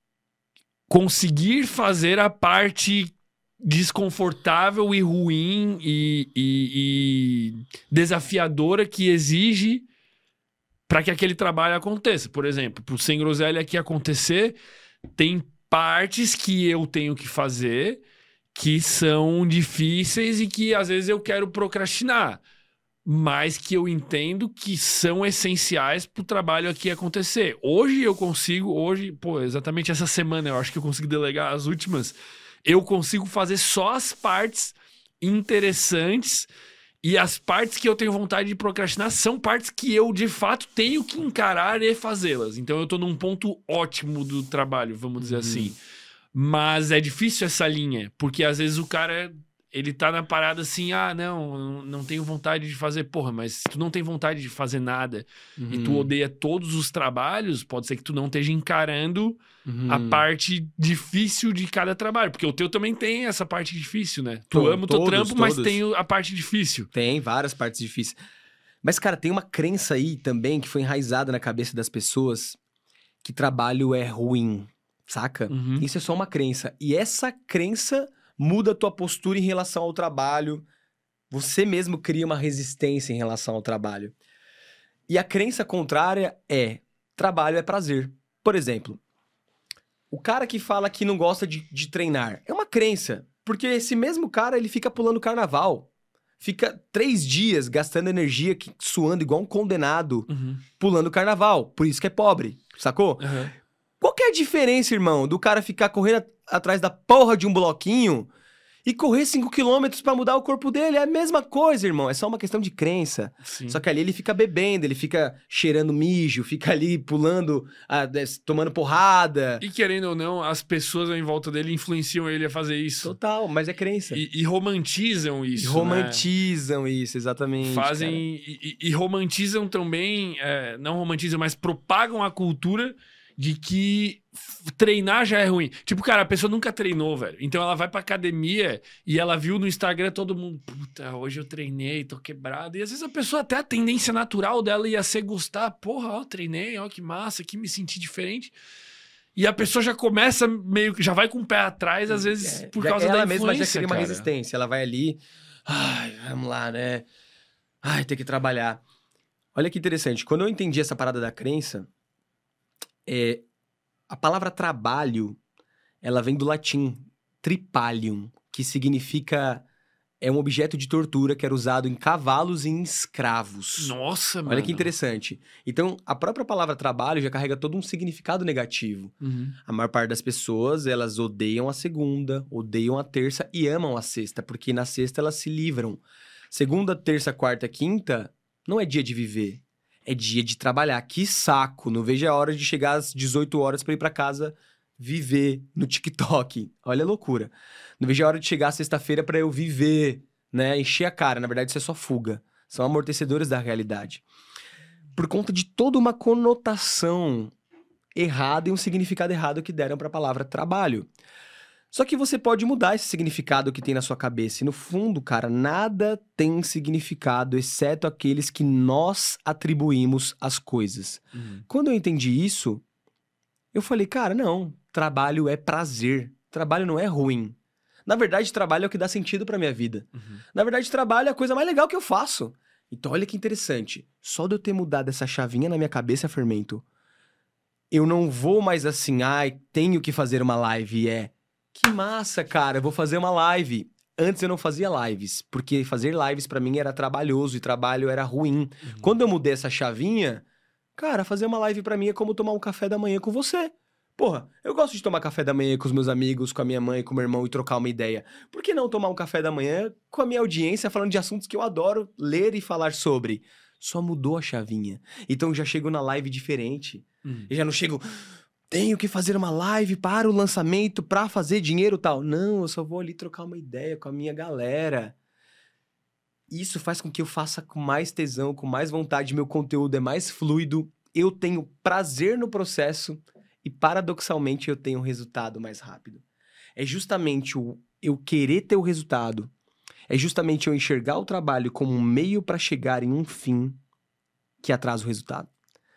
conseguir fazer a parte desconfortável e ruim e desafiadora que exige para que aquele trabalho aconteça. Por exemplo, pro Sem Groselha aqui acontecer, tem partes que eu tenho que fazer que são difíceis e que às vezes eu quero procrastinar, mas que eu entendo que são essenciais pro trabalho aqui acontecer. Hoje eu consigo, exatamente essa semana eu acho que eu consigo delegar as últimas. Eu consigo fazer só as partes interessantes e as partes que eu tenho vontade de procrastinar são partes que eu, de fato, tenho que encarar e fazê-las. Então eu tô num ponto ótimo do trabalho, vamos dizer assim. Mas é difícil essa linha, porque às vezes o cara, ele tá na parada assim, não tenho vontade de fazer. Porra, mas se tu não tem vontade de fazer nada e tu odeia todos os trabalhos, pode ser que tu não esteja encarando a parte difícil de cada trabalho. Porque o teu também tem essa parte difícil, né? Tu ama o teu trampo, mas tem a parte difícil. Tem várias partes difíceis. Mas, cara, tem uma crença aí também que foi enraizada na cabeça das pessoas que trabalho é ruim, saca? Isso é só uma crença. E essa crença muda a tua postura em relação ao trabalho. Você mesmo cria uma resistência em relação ao trabalho. E a crença contrária é: trabalho é prazer. Por exemplo, o cara que fala que não gosta de treinar é uma crença. Porque esse mesmo cara, ele fica pulando carnaval. Fica 3 dias gastando energia, suando igual um condenado, pulando carnaval. Por isso que é pobre, sacou? Qual que é a diferença, irmão, do cara ficar correndo atrás da porra de um bloquinho e correr 5 quilômetros pra mudar o corpo dele? É a mesma coisa, irmão. É só uma questão de crença. Sim. Só que ali ele fica bebendo, ele fica cheirando mijo, fica ali pulando, tomando porrada. E querendo ou não, as pessoas em volta dele influenciam ele a fazer isso. Total, mas é crença. E romantizam isso, romantizam isso, exatamente. Fazem... E romantizam também... não romantizam, mas propagam a cultura de que treinar já é ruim. Tipo, cara, a pessoa nunca treinou, velho. Então ela vai pra academia e ela viu no Instagram todo mundo, puta, hoje eu treinei, tô quebrado. E às vezes a pessoa, até a tendência natural dela ia ser gostar. Porra, ó, treinei, ó, que massa, que me senti diferente. E a pessoa já começa meio que, já vai com o pé atrás, às vezes, por causa da influência, ela mesma já cria uma cara. resistência. Ela vai ali, vamos lá, né? Tem que trabalhar. Olha que interessante. Quando eu entendi essa parada da crença, a palavra trabalho, ela vem do latim tripalium, que significa... É um objeto de tortura que era usado em cavalos e em escravos. Nossa, mano. Olha que interessante. Então, a própria palavra trabalho já carrega todo um significado negativo. A maior parte das pessoas, elas odeiam a segunda, odeiam a terça e amam a sexta, porque na sexta elas se livram. Segunda, terça, quarta, quinta, não é dia de viver. É dia de trabalhar. Que saco! Não vejo a hora de chegar às 18 horas pra ir pra casa viver no TikTok. Olha a loucura. Não vejo a hora de chegar sexta-feira pra eu viver, né? Encher a cara. Na verdade, isso é só fuga. São amortecedores da realidade. Por conta de toda uma conotação errada e um significado errado que deram pra palavra trabalho. Só que você pode mudar esse significado que tem na sua cabeça. E no fundo, cara, nada tem significado, exceto aqueles que nós atribuímos às coisas. Quando eu entendi isso, Eu falei, cara, não, trabalho é prazer. Trabalho não é ruim. Na verdade, trabalho é o que dá sentido pra minha vida. Na verdade, trabalho é a coisa mais legal que eu faço. Então, olha que interessante. Só de eu ter mudado essa chavinha na minha cabeça, Fermento, eu não vou mais assim, ai, tenho que fazer uma live. Que massa, cara, eu vou fazer uma live. Antes eu não fazia lives, porque fazer lives pra mim era trabalhoso e trabalho era ruim. Quando eu mudei essa chavinha, cara, fazer uma live pra mim é como tomar um café da manhã com você. Porra, eu gosto de tomar café da manhã com os meus amigos, com a minha mãe, com o meu irmão e trocar uma ideia. Por que não tomar um café da manhã com a minha audiência falando de assuntos que eu adoro ler e falar sobre? Só mudou a chavinha. Então eu já chego na live diferente. Eu já não chego, tenho que fazer uma live para o lançamento, pra fazer dinheiro e tal. Não, eu só vou ali trocar uma ideia com a minha galera. Isso faz com que eu faça com mais tesão, com mais vontade, meu conteúdo é mais fluido, eu tenho prazer no processo. E, paradoxalmente, eu tenho um resultado mais rápido. É justamente eu querer ter o resultado. É justamente eu enxergar o trabalho como um meio para chegar em um fim que atrasa o resultado.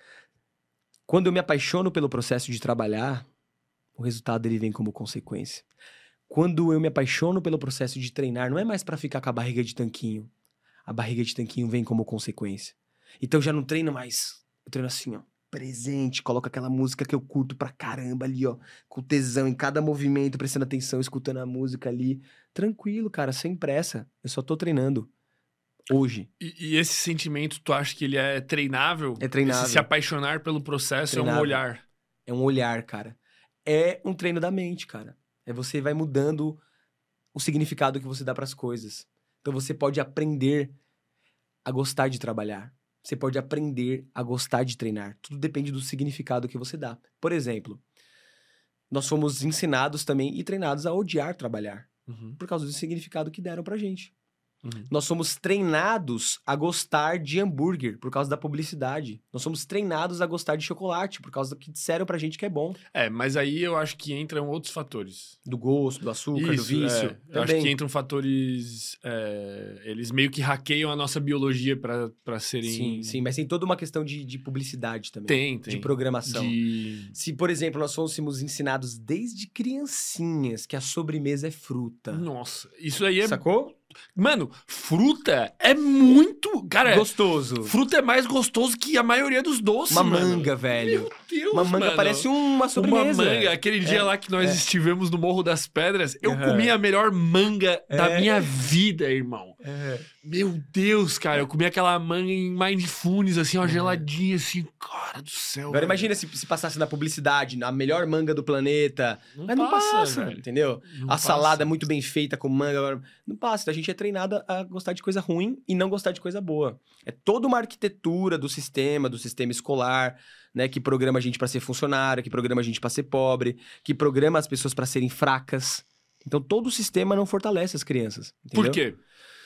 Quando eu me apaixono pelo processo de trabalhar, o resultado ele vem como consequência. Quando eu me apaixono pelo processo de treinar, não é mais para ficar com a barriga de tanquinho. A barriga de tanquinho vem como consequência. Então, eu já não treino mais. Eu treino assim, ó. Presente, coloco aquela música que eu curto pra caramba ali, ó, com tesão em cada movimento, prestando atenção, escutando a música ali. Tranquilo, cara, sem pressa. Eu só tô treinando. Hoje. E esse sentimento, tu acha que ele é treinável? É treinável. Se apaixonar pelo processo é um olhar. É um olhar, cara. É um treino da mente, cara. Você vai mudando o significado que você dá pras coisas. Então você pode aprender a gostar de trabalhar. Você pode aprender a gostar de treinar. Tudo depende do significado que você dá. Por exemplo, nós fomos ensinados também e treinados a odiar trabalhar. Por causa do significado que deram pra gente. Nós somos treinados a gostar de hambúrguer por causa da publicidade. Nós somos treinados a gostar de chocolate por causa do que disseram pra gente que é bom. Mas aí eu acho que entram outros fatores. Do gosto, do açúcar, do vício. Eu acho que entram fatores... eles meio que hackeiam a nossa biologia pra serem... Sim, mas tem toda uma questão de publicidade também. Tem. De programação. Se, por exemplo, nós fôssemos ensinados desde criancinhas que a sobremesa é fruta. Nossa, isso aí é... Sacou? Mano, fruta é muito... Cara, gostoso. Fruta é mais gostoso que a maioria dos doces, Uma manga, velho. Meu Deus, uma manga mano. Parece uma sobremesa. Uma manga. Aquele dia lá que nós estivemos no Morro das Pedras, eu comi a melhor manga da minha vida, irmão. Meu Deus, cara. Eu comi aquela manga em Mindfulness, assim, ó, geladinha, assim. Cara do céu. Agora imagina se passasse na publicidade, a melhor manga do planeta. Mas não passa, passa, velho. entendeu? Não a passa. salada muito bem feita com manga. Não passa. A gente é treinada a gostar de coisa ruim e não gostar de coisa boa. É toda uma arquitetura do sistema escolar, né? Que programa a gente pra ser funcionário, que programa a gente pra ser pobre, que programa as pessoas pra serem fracas. Então todo o sistema não fortalece as crianças. Entendeu? Por quê?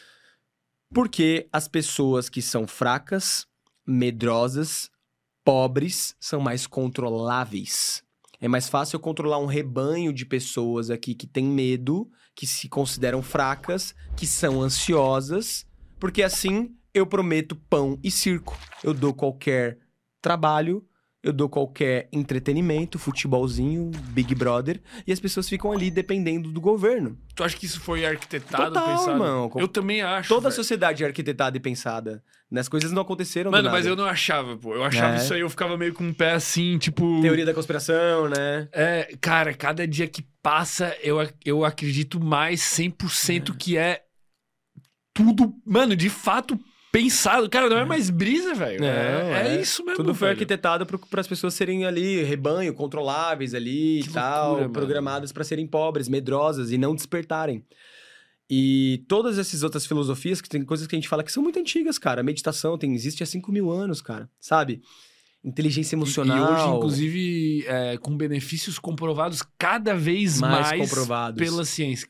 Porque as pessoas que são fracas, medrosas, pobres, são mais controláveis. É mais fácil eu controlar um rebanho de pessoas aqui que tem medo, que se consideram fracas, que são ansiosas, porque assim eu prometo pão e circo. Eu dou qualquer trabalho, eu dou qualquer entretenimento, futebolzinho, Big Brother, e as pessoas ficam ali dependendo do governo. Tu acha que isso foi arquitetado, Total, pensado? irmão. Eu também acho, Toda a velho. sociedade é arquitetada e pensada. As coisas não aconteceram do Mano, nada. mas eu não achava, pô. Eu achava isso aí, eu ficava meio com o pé assim, tipo... Teoria da conspiração, né? Cara, cada dia que passa, eu acredito mais 100% que é tudo, mano, de fato pensado. Cara, não é mais brisa, velho. É isso mesmo, Tudo foi velho. arquitetado para as pessoas serem ali, rebanho, controláveis ali Que e tal, loucura, mano. programadas para serem pobres, medrosas e não despertarem. E todas essas outras filosofias, que tem coisas que a gente fala que são muito antigas, cara. A meditação existe há 5.000 anos, cara. Sabe? Inteligência emocional. E hoje, inclusive, com benefícios comprovados cada vez mais comprovados pela ciência.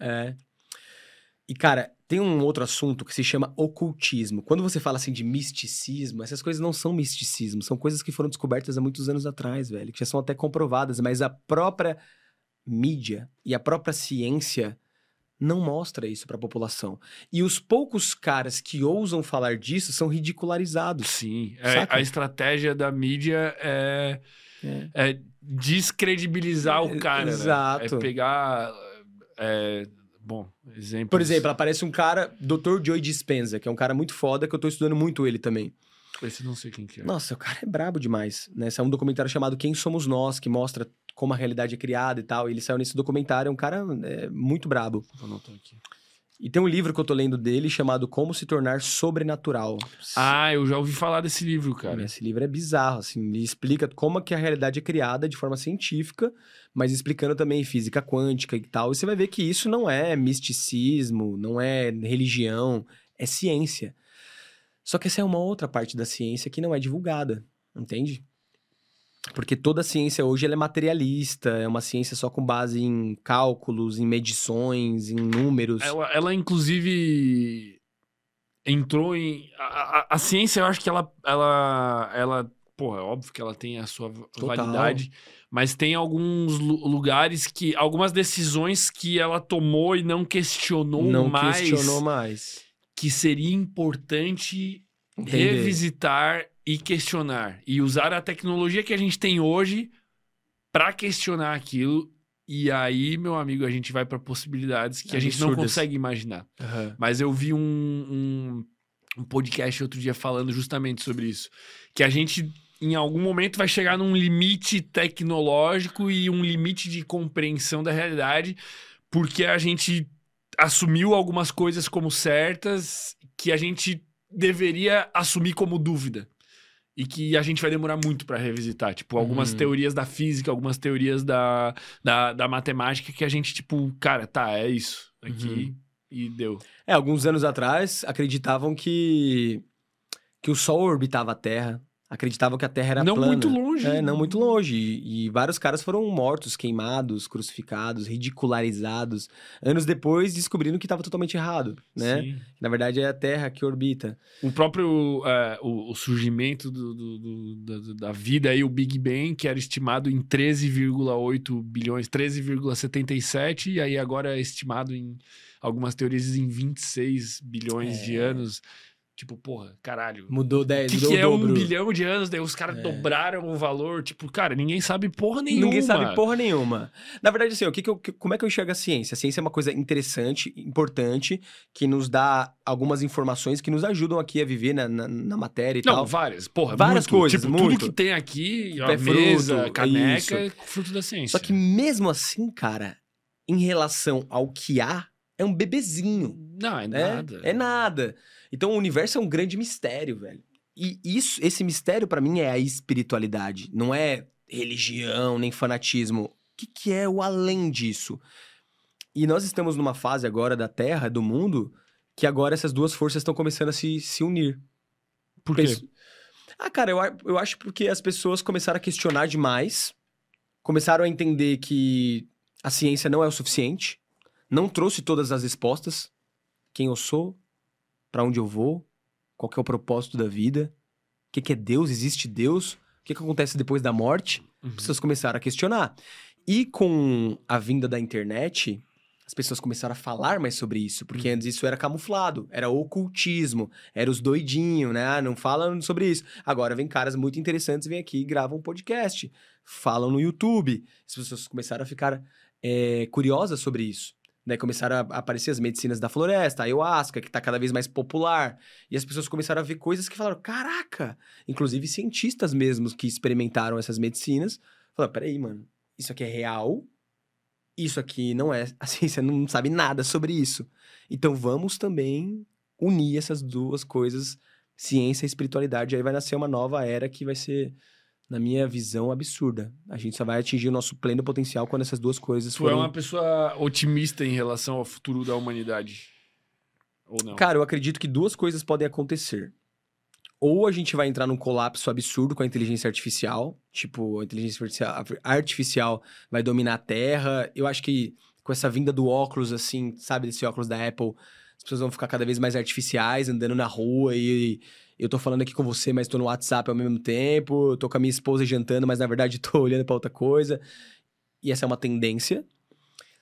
E, cara, tem um outro assunto que se chama ocultismo. Quando você fala assim de misticismo, essas coisas não são misticismo, são coisas que foram descobertas há muitos anos atrás, velho, que já são até comprovadas, mas a própria mídia e a própria ciência não mostra isso pra população. E os poucos caras que ousam falar disso são ridicularizados. Sim. Saca? A estratégia da mídia é descredibilizar o cara, Exato. né? É pegar... bom, exemplos... Por exemplo, aparece um cara, Dr. Joe Dispenza, que é um cara muito foda, que eu tô estudando muito ele também. Esse não sei quem que é. Nossa, o cara é brabo demais, né? Esse é um documentário chamado Quem Somos Nós, que mostra como a realidade é criada e tal. E ele saiu nesse documentário, é um cara muito brabo. Vou anotar aqui. E tem um livro que eu tô lendo dele chamado Como Se Tornar Sobrenatural. Ah, eu já ouvi falar desse livro, cara. Esse livro é bizarro, assim. Ele explica como é que a realidade é criada de forma científica, mas explicando também física quântica e tal. E você vai ver que isso não é misticismo, não é religião, é ciência. Só que essa é uma outra parte da ciência que não é divulgada, entende? Porque toda a ciência hoje ela é materialista, é uma ciência só com base em cálculos, em medições, em números. Ela inclusive, entrou em... A ciência, eu acho que ela... Pô, é óbvio que ela tem a sua validade, mas tem alguns lugares que... Algumas decisões que ela tomou e não questionou mais. Que seria importante revisitar e questionar. E usar a tecnologia que a gente tem hoje para questionar aquilo. E aí, meu amigo, a gente vai para possibilidades que a gente não consegue imaginar. Uhum. Mas eu vi um podcast outro dia falando justamente sobre isso. Que a gente, em algum momento, vai chegar num limite tecnológico e um limite de compreensão da realidade, porque a gente assumiu algumas coisas como certas que a gente deveria assumir como dúvida. E que a gente vai demorar muito para revisitar. Tipo, algumas teorias da física, algumas teorias da matemática que a gente, tipo, cara, é isso aqui e deu. Alguns anos atrás, acreditavam que o Sol orbitava a Terra. Acreditavam que a Terra era não plana. Muito longe. Não muito longe. E vários caras foram mortos, queimados, crucificados, ridicularizados. Anos depois, descobrindo que estava totalmente errado, né? Sim. Na verdade, é a Terra que orbita. O próprio o surgimento da vida aí, o Big Bang, que era estimado em 13,8 bilhões, 13,77, e aí agora é estimado em algumas teorias em 26 bilhões de anos. Tipo, porra, caralho. Mudou 10, O que é 1 bilhão de anos? Daí os caras dobraram o valor. Tipo, cara, ninguém sabe porra nenhuma. Ninguém sabe porra nenhuma. Na verdade, assim, como é que eu enxergo a ciência? A ciência é uma coisa interessante, importante, que nos dá algumas informações que nos ajudam aqui a viver na matéria e tal. Não, várias. Porra, várias coisas, tipo, muito. Tudo que tem aqui, a fruto, mesa, caneca, isso. Fruto da ciência. Só que mesmo assim, cara, em relação ao que há, é um bebezinho. Não, é nada. É nada. Então, o universo é um grande mistério, velho. E esse mistério, pra mim, é a espiritualidade. Não é religião, nem fanatismo. O que é o além disso? E nós estamos numa fase agora da Terra, do mundo, que agora essas duas forças estão começando a se unir. Por quê? Cara, eu acho porque as pessoas começaram a questionar demais, começaram a entender que a ciência não é o suficiente, não trouxe todas as respostas. Quem eu sou, pra onde eu vou, qual que é o propósito da vida, o que é Deus, existe Deus, o que acontece depois da morte. As pessoas começaram a questionar. E com a vinda da internet, as pessoas começaram a falar mais sobre isso, porque antes isso era camuflado, era ocultismo, era os doidinhos, né? Não falam sobre isso. Agora vem caras muito interessantes, vêm aqui e gravam um podcast, falam no YouTube. As pessoas começaram a ficar curiosas sobre isso. Né, começaram a aparecer as medicinas da floresta, a ayahuasca, que tá cada vez mais popular. E as pessoas começaram a ver coisas que falaram, caraca! Inclusive cientistas mesmos que experimentaram essas medicinas, falaram, peraí, mano, isso aqui é real, isso aqui não é... A ciência não sabe nada sobre isso. Então vamos também unir essas duas coisas, ciência e espiritualidade. Aí vai nascer uma nova era que vai ser... Na minha visão, absurda. A gente só vai atingir o nosso pleno potencial quando essas duas coisas forem... Tu é uma pessoa otimista em relação ao futuro da humanidade? Ou não? Cara, eu acredito que duas coisas podem acontecer. Ou a gente vai entrar num colapso absurdo com a inteligência artificial. Tipo, a inteligência artificial vai dominar a Terra. Eu acho que com essa vinda do óculos, assim, sabe? Desse óculos da Apple, as pessoas vão ficar cada vez mais artificiais, andando na rua e... Eu tô falando aqui com você, mas tô no WhatsApp ao mesmo tempo. Eu tô com a minha esposa jantando, mas na verdade tô olhando pra outra coisa. E essa é uma tendência.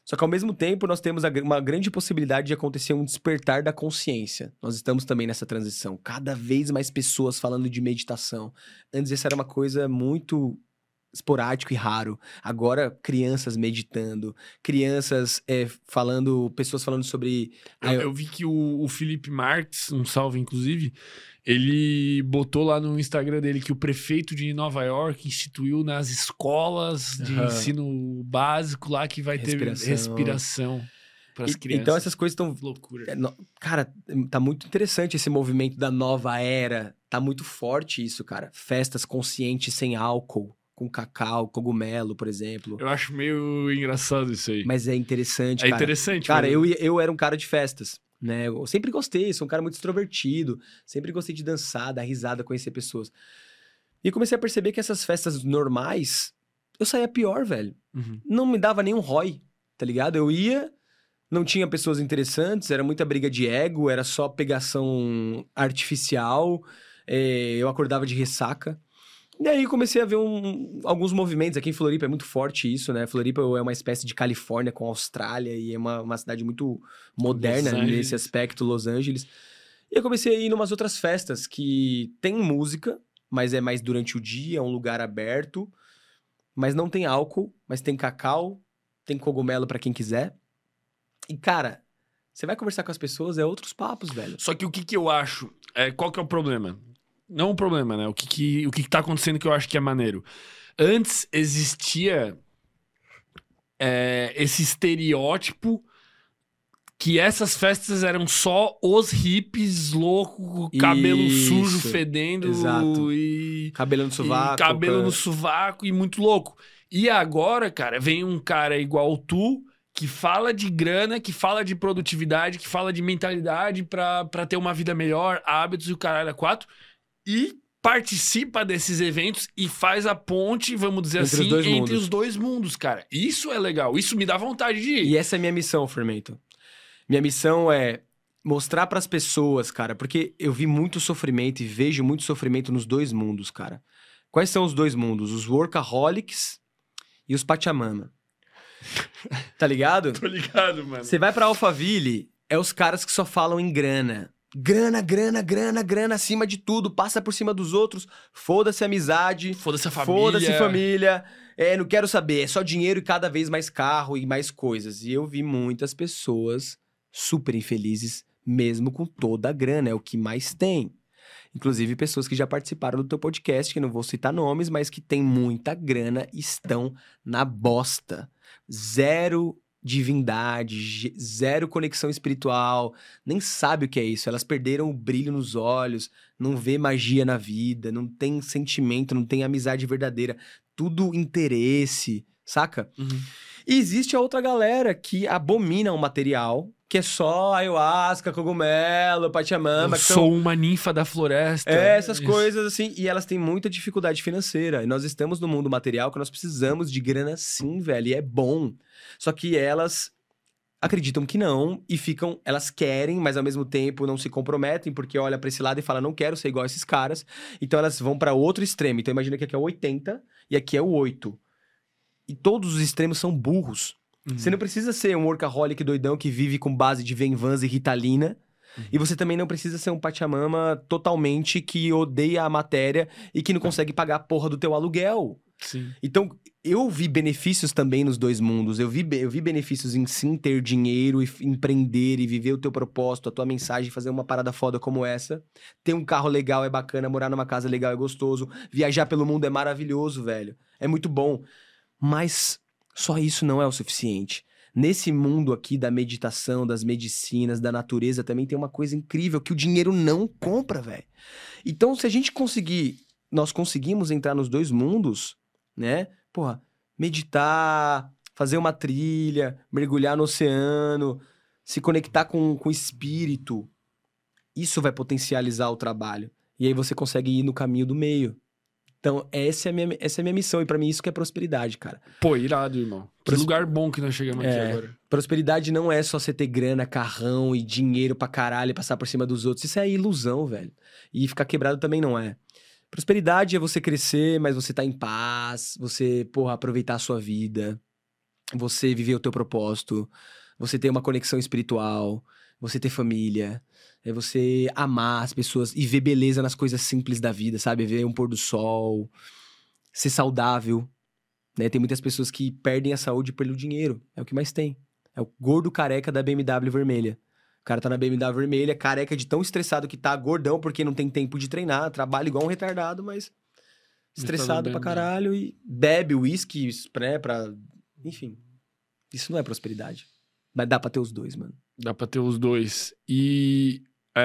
Só que ao mesmo tempo nós temos uma grande possibilidade de acontecer um despertar da consciência. Nós estamos também nessa transição. Cada vez mais pessoas falando de meditação. Antes isso era uma coisa muito esporádico e raro. Agora, crianças meditando, crianças pessoas falando sobre... Eu vi que o Felipe Marques, um salve inclusive, ele botou lá no Instagram dele que o prefeito de Nova York instituiu nas escolas de ensino básico lá que vai ter respiração para as crianças. Então essas coisas estão... Loucura. Cara, tá muito interessante esse movimento da nova era. Tá muito forte isso, cara. Festas conscientes sem álcool. Com cacau, cogumelo, por exemplo. Eu acho meio engraçado isso aí. Mas é interessante, cara. É interessante. Cara, eu era um cara de festas, né? Eu sempre gostei, sou um cara muito extrovertido. Sempre gostei de dançar, dar risada, conhecer pessoas. E comecei a perceber que essas festas normais, eu saía pior, velho. Uhum. Não me dava nenhum ROI, tá ligado? Eu ia, não tinha pessoas interessantes, era muita briga de ego, era só pegação artificial. Eu acordava de ressaca. E aí comecei a ver alguns movimentos. Aqui em Floripa é muito forte isso, né? Floripa é uma espécie de Califórnia com a Austrália e é uma cidade muito moderna nesse aspecto, Los Angeles. E eu comecei a ir em umas outras festas que tem música, mas é mais durante o dia, é um lugar aberto, mas não tem álcool, mas tem cacau, tem cogumelo pra quem quiser. E, cara, você vai conversar com as pessoas, é outros papos, velho. Só que o que eu acho... qual que é o problema? Não o problema, né? O que tá acontecendo que eu acho que é maneiro. Antes existia esse estereótipo que essas festas eram só os hippies loucos, cabelo sujo, fedendo. Exato. E cabelo no sovaco. Cabelo no sovaco e muito louco. E agora, cara, vem um cara igual tu, que fala de grana, que fala de produtividade, que fala de mentalidade pra ter uma vida melhor, hábitos e o caralho a quatro. E participa desses eventos e faz a ponte, vamos dizer assim, entre os dois mundos, cara. Isso é legal, isso me dá vontade de ir. E essa é a minha missão, Fermento. Minha missão é mostrar pras pessoas, cara, porque eu vi muito sofrimento e vejo muito sofrimento nos dois mundos, cara. Quais são os dois mundos? Os workaholics e os Pachamama. Tá ligado? Tô ligado, mano. Você vai pra Alphaville, é os caras que só falam em grana. Grana, grana, grana, grana acima de tudo, passa por cima dos outros, foda-se a amizade, foda-se a família. Foda-se família, não quero saber, é só dinheiro e cada vez mais carro e mais coisas. E eu vi muitas pessoas super infelizes, mesmo com toda a grana, é o que mais tem. Inclusive pessoas que já participaram do teu podcast, que não vou citar nomes, mas que tem muita grana e estão na bosta. Zero divindade, zero conexão espiritual, nem sabe o que é isso. Elas perderam o brilho nos olhos, não vê magia na vida, não tem sentimento, não tem amizade verdadeira, tudo interesse, saca? Uhum. E existe a outra galera que abomina o material, que é só ayahuasca, cogumelo, pachamama. Eu sou uma ninfa da floresta. Essas coisas assim, e elas têm muita dificuldade financeira. E nós estamos no mundo material que nós precisamos de grana sim, velho, e é bom. Só que elas acreditam que não e elas querem, mas ao mesmo tempo não se comprometem, porque olha pra esse lado e fala, não quero ser igual a esses caras. Então elas vão pra outro extremo. Então imagina que aqui é o 80 e aqui é o 8. E todos os extremos são burros. Uhum. Você não precisa ser um workaholic doidão que vive com base de Venvans e Ritalina. Uhum. E você também não precisa ser um Pachamama totalmente que odeia a matéria e que não consegue pagar a porra do teu aluguel. Sim. Então, eu vi benefícios também nos dois mundos. Eu vi benefícios em sim ter dinheiro e empreender e viver o teu propósito, a tua mensagem, fazer uma parada foda como essa. Ter um carro legal é bacana, morar numa casa legal é gostoso. Viajar pelo mundo é maravilhoso, velho. É muito bom. Mas só isso não é o suficiente. Nesse mundo aqui da meditação, das medicinas, da natureza, também tem uma coisa incrível que o dinheiro não compra, velho. Então, se a gente nós conseguimos entrar nos dois mundos, né? Porra, meditar, fazer uma trilha, mergulhar no oceano, se conectar com o espírito, isso vai potencializar o trabalho. E aí você consegue ir no caminho do meio. Então, essa é a minha missão. E pra mim, isso que é prosperidade, cara. Pô, irado, irmão. Que lugar bom que nós chegamos aqui agora. Prosperidade não é só você ter grana, carrão e dinheiro pra caralho e passar por cima dos outros. Isso é ilusão, velho. E ficar quebrado também não é. Prosperidade é você crescer, mas você tá em paz. Você, aproveitar a sua vida. você viver o teu propósito, você ter uma conexão espiritual, você ter família, é você amar as pessoas e ver beleza nas coisas simples da vida, sabe? Ver um pôr do sol, ser saudável, né? Tem muitas pessoas que perdem a saúde pelo dinheiro, é o que mais tem. É o gordo careca da BMW vermelha. O cara tá na BMW vermelha, careca de tão estressado que tá, gordão porque não tem tempo de treinar, trabalha igual um retardado, mas estressado pra caralho e bebe uísque, né, enfim, isso não é prosperidade. Mas dá pra ter os dois, mano. Dá pra ter os dois. E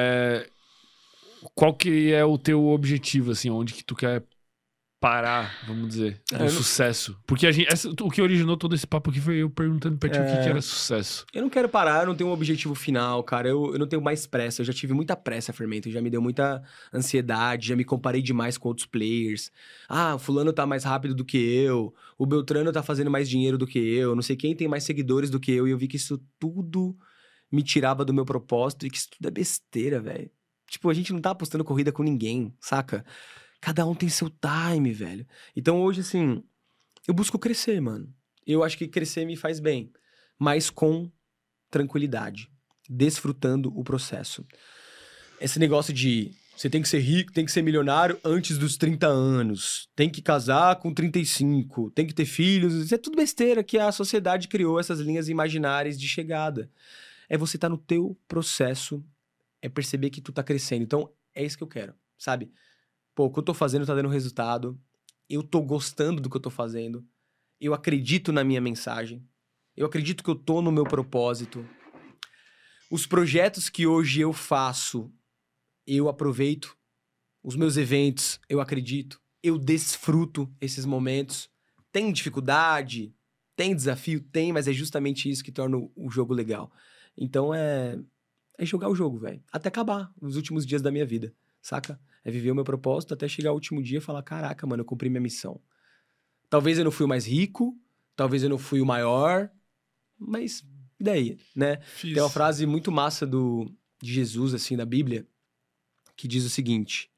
qual que é o teu objetivo, assim? Onde que tu quer parar, vamos dizer, no sucesso? Porque o que originou todo esse papo aqui foi eu perguntando pra ti o que era sucesso. Eu não quero parar, eu não tenho um objetivo final, cara. Eu não tenho mais pressa. Eu já tive muita pressa, Fermento. Já me deu muita ansiedade, já me comparei demais com outros players. Ah, o fulano tá mais rápido do que eu. O Beltrano tá fazendo mais dinheiro do que eu. Não sei quem tem mais seguidores do que eu. E eu vi que isso tudo me tirava do meu propósito e que isso tudo é besteira, velho. Tipo, a gente não tá apostando corrida com ninguém, saca? Cada um tem seu time, velho. Então hoje, assim, eu busco crescer, mano. Eu acho que crescer me faz bem. Mas com tranquilidade. Desfrutando o processo. Esse negócio de você tem que ser rico, tem que ser milionário antes dos 30 anos. Tem que casar com 35. Tem que ter filhos. Isso é tudo besteira que a sociedade criou essas linhas imaginárias de chegada. É você estar no teu processo. É perceber que tu tá crescendo. Então, é isso que eu quero, sabe? Pô, o que eu tô fazendo tá dando resultado. Eu tô gostando do que eu tô fazendo. Eu acredito na minha mensagem. Eu acredito que eu tô no meu propósito. Os projetos que hoje eu faço, eu aproveito. Os meus eventos, eu acredito. Eu desfruto esses momentos. Tem dificuldade? Tem desafio? Tem, mas é justamente isso que torna o jogo legal. Então é jogar o jogo, velho. Até acabar os últimos dias da minha vida, saca? É viver o meu propósito até chegar o último dia e falar, caraca, mano, eu cumpri minha missão. Talvez eu não fui o mais rico, talvez eu não fui o maior, mas e daí, né? Tem uma frase muito massa de Jesus, assim, da Bíblia, que diz o seguinte: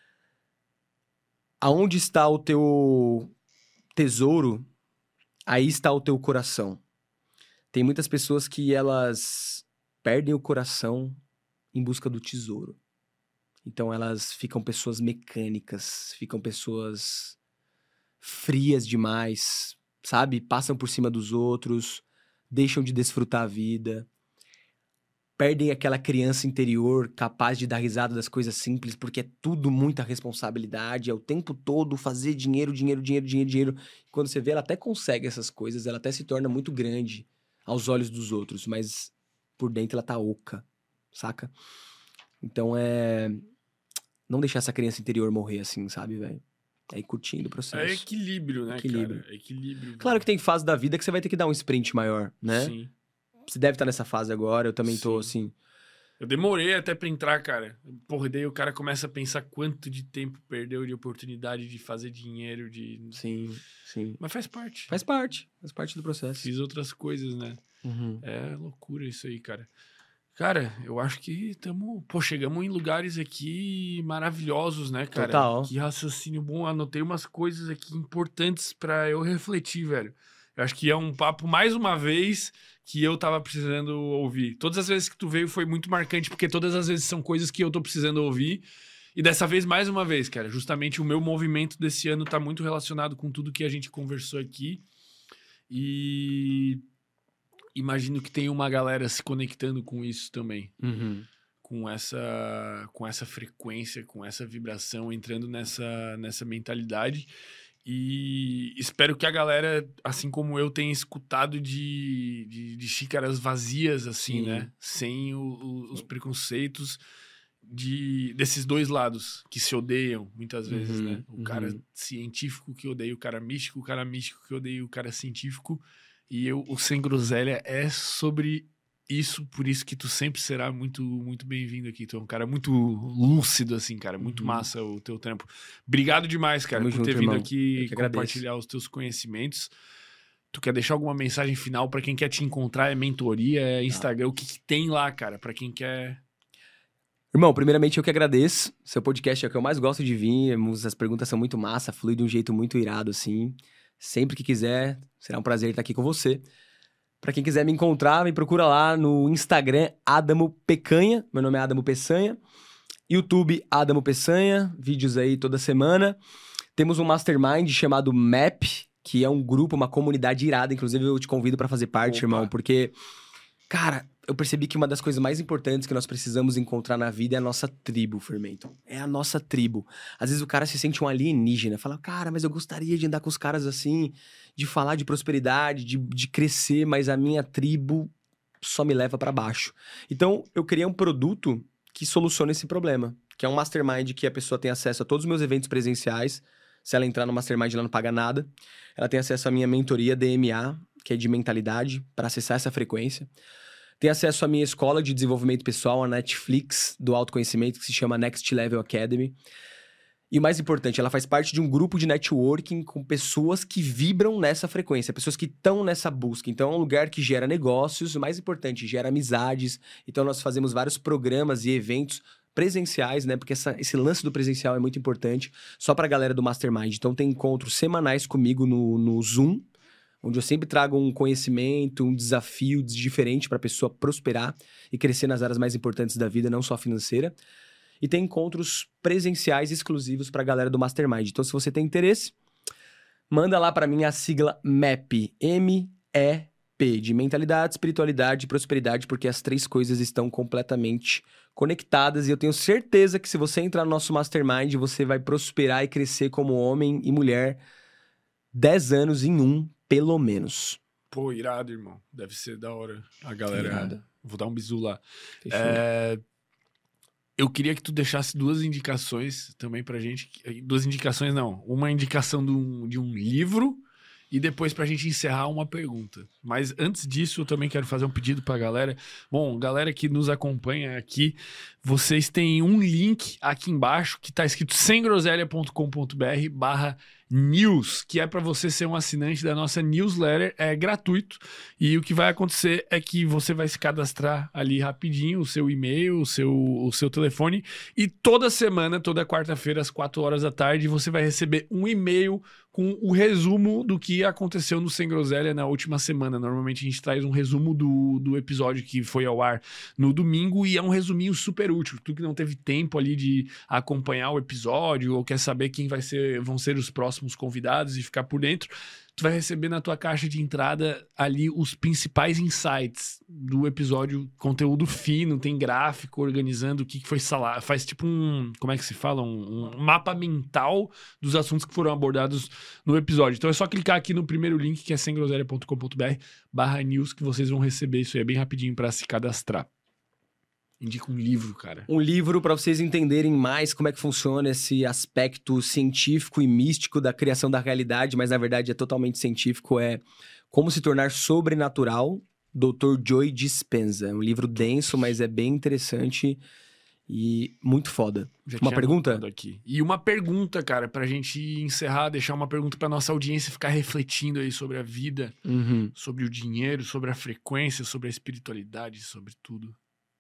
aonde está o teu tesouro, aí está o teu coração. Tem muitas pessoas que elas perdem o coração em busca do tesouro. Então elas ficam pessoas mecânicas, ficam pessoas frias demais, sabe? Passam por cima dos outros, deixam de desfrutar a vida, perdem aquela criança interior capaz de dar risada das coisas simples, porque é tudo muita responsabilidade, é o tempo todo fazer dinheiro. Quando você vê, ela até consegue essas coisas, ela até se torna muito grande aos olhos dos outros, mas por dentro ela tá oca, saca? Então não deixar essa criança interior morrer assim, sabe, velho? É ir curtindo o processo. É equilíbrio, né, cara? É equilíbrio. Claro que tem fase da vida que você vai ter que dar um sprint maior, né? Sim. Você deve estar nessa fase agora, eu também tô, assim... Eu demorei até pra entrar, cara. Porra, e daí o cara começa a pensar quanto de tempo perdeu de oportunidade de fazer dinheiro, de... Sim. Mas faz parte. Faz parte do processo. Fiz outras coisas, né? Uhum. É loucura isso aí, cara. Cara, eu acho que chegamos em lugares aqui maravilhosos, né, cara? Total. Que raciocínio bom. Anotei umas coisas aqui importantes pra eu refletir, velho. Eu acho que é um papo, mais uma vez, que eu tava precisando ouvir. Todas as vezes que tu veio foi muito marcante, porque todas as vezes são coisas que eu tô precisando ouvir. E dessa vez, mais uma vez, cara, justamente o meu movimento desse ano tá muito relacionado com tudo que a gente conversou aqui. E imagino que tem uma galera se conectando com isso também. Uhum. Com essa frequência, com essa vibração, entrando nessa mentalidade. E espero que a galera, assim como eu, tenha escutado de xícaras vazias, assim, né? Sem os preconceitos desses dois lados que se odeiam, muitas vezes, né? O cara científico que odeia o cara místico que odeia o cara científico. E o Sem Groselha é sobre isso, por isso que tu sempre será muito, muito bem-vindo aqui. Tu é um cara muito lúcido, assim, cara. Muito massa o teu tempo. Obrigado demais, cara, por ter vindo aqui compartilhar os teus conhecimentos. Tu quer deixar alguma mensagem final pra quem quer te encontrar? É mentoria, é Instagram? O que tem lá, cara, pra quem quer... Irmão, primeiramente eu que agradeço. Seu podcast é o que eu mais gosto de vir. As perguntas são muito massa, flui de um jeito muito irado, assim. Sempre que quiser, será um prazer estar aqui com você. Pra quem quiser me encontrar, me procura lá no Instagram, Adamo Pecanha. Meu nome é Adamo Peçanha. YouTube, Adamo Peçanha. Vídeos aí toda semana. Temos um mastermind chamado MAP, que é um grupo, uma comunidade irada. Inclusive, eu te convido pra fazer parte, irmão. Porque, cara, eu percebi que uma das coisas mais importantes que nós precisamos encontrar na vida é a nossa tribo, Fermento. É a nossa tribo. Às vezes o cara se sente um alienígena. Fala, cara, mas eu gostaria de andar com os caras assim, de falar de prosperidade, de crescer, mas a minha tribo só me leva pra baixo. Então, eu criei um produto que soluciona esse problema, que é um mastermind que a pessoa tem acesso a todos os meus eventos presenciais. Se ela entrar no mastermind, ela não paga nada. Ela tem acesso à minha mentoria DMA, que é de mentalidade, para acessar essa frequência. Tem acesso à minha escola de desenvolvimento pessoal, a Netflix do autoconhecimento, que se chama Next Level Academy. E o mais importante, ela faz parte de um grupo de networking com pessoas que vibram nessa frequência, pessoas que estão nessa busca. Então, é um lugar que gera negócios, o mais importante, gera amizades. Então, nós fazemos vários programas e eventos presenciais, né? Porque esse lance do presencial é muito importante, só para a galera do Mastermind. Então, tem encontros semanais comigo no Zoom, onde eu sempre trago um conhecimento, um desafio diferente para a pessoa prosperar e crescer nas áreas mais importantes da vida, não só financeira. E tem encontros presenciais exclusivos para a galera do Mastermind. Então, se você tem interesse, manda lá para mim a sigla MEP, M-E-P, de mentalidade, espiritualidade e prosperidade, porque as três coisas estão completamente conectadas. E eu tenho certeza que se você entrar no nosso Mastermind, você vai prosperar e crescer como homem e mulher 10 anos em um, pelo menos. Pô, irado, irmão. Deve ser da hora. A galera... Irado. Vou dar um bisu lá. Fechou. Eu queria que tu deixasse duas indicações também pra gente. Duas indicações, não. Uma indicação de um livro e depois pra gente encerrar uma pergunta. Mas antes disso, eu também quero fazer um pedido pra galera. Bom, galera que nos acompanha aqui, vocês têm um link aqui embaixo que tá escrito semgroselha.com.br/news, que é para você ser um assinante da nossa newsletter, é gratuito, e o que vai acontecer é que você vai se cadastrar ali rapidinho, o seu e-mail, o seu telefone, e toda semana, toda quarta-feira às 4 horas da tarde, você vai receber um e-mail com o resumo do que aconteceu no Sem Groselha na última semana. Normalmente a gente traz um resumo do episódio que foi ao ar no domingo, e é um resuminho super útil. Tu que não teve tempo ali de acompanhar o episódio ou quer saber quem vão ser os próximos convidados e ficar por dentro, tu vai receber na tua caixa de entrada ali os principais insights do episódio, conteúdo fino, tem gráfico organizando o que foi falado, faz tipo como é que se fala? Um mapa mental dos assuntos que foram abordados no episódio. Então é só clicar aqui no primeiro link, que é semgroselha.com.br/news, que vocês vão receber isso aí, é bem rapidinho para se cadastrar. Indica um livro, cara. Um livro para vocês entenderem mais como é que funciona esse aspecto científico e místico da criação da realidade, mas na verdade é totalmente científico, é Como se Tornar Sobrenatural, Dr. Joe Dispenza. É um livro denso, mas é bem interessante e muito foda. Uma pergunta? Aqui. E uma pergunta, cara, pra gente encerrar, deixar uma pergunta pra nossa audiência ficar refletindo aí sobre a vida, sobre o dinheiro, sobre a frequência, sobre a espiritualidade, sobre tudo.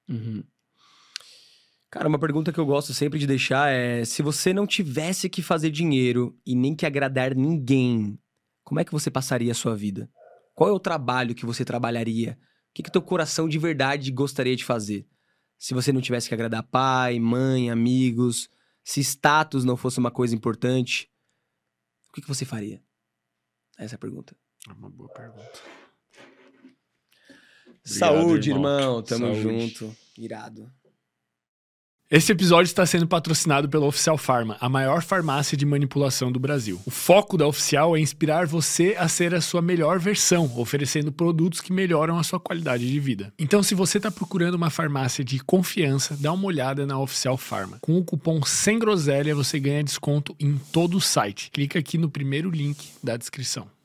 Cara, uma pergunta que eu gosto sempre de deixar é: se você não tivesse que fazer dinheiro e nem que agradar ninguém, como é que você passaria a sua vida? Qual é o trabalho que você trabalharia? O que teu coração de verdade gostaria de fazer? Se você não tivesse que agradar pai, mãe, amigos, se status não fosse uma coisa importante, o que você faria? Essa é a pergunta. É uma boa pergunta. Saúde, irmão. Tamo Saúde. junto. Irado. Esse episódio está sendo patrocinado pela Oficial Pharma, a maior farmácia de manipulação do Brasil. O foco da Oficial é inspirar você a ser a sua melhor versão, oferecendo produtos que melhoram a sua qualidade de vida. Então, se você está procurando uma farmácia de confiança, dá uma olhada na Oficial Pharma. Com o cupom SEMGROSELHA, você ganha desconto em todo o site. Clica aqui no primeiro link da descrição.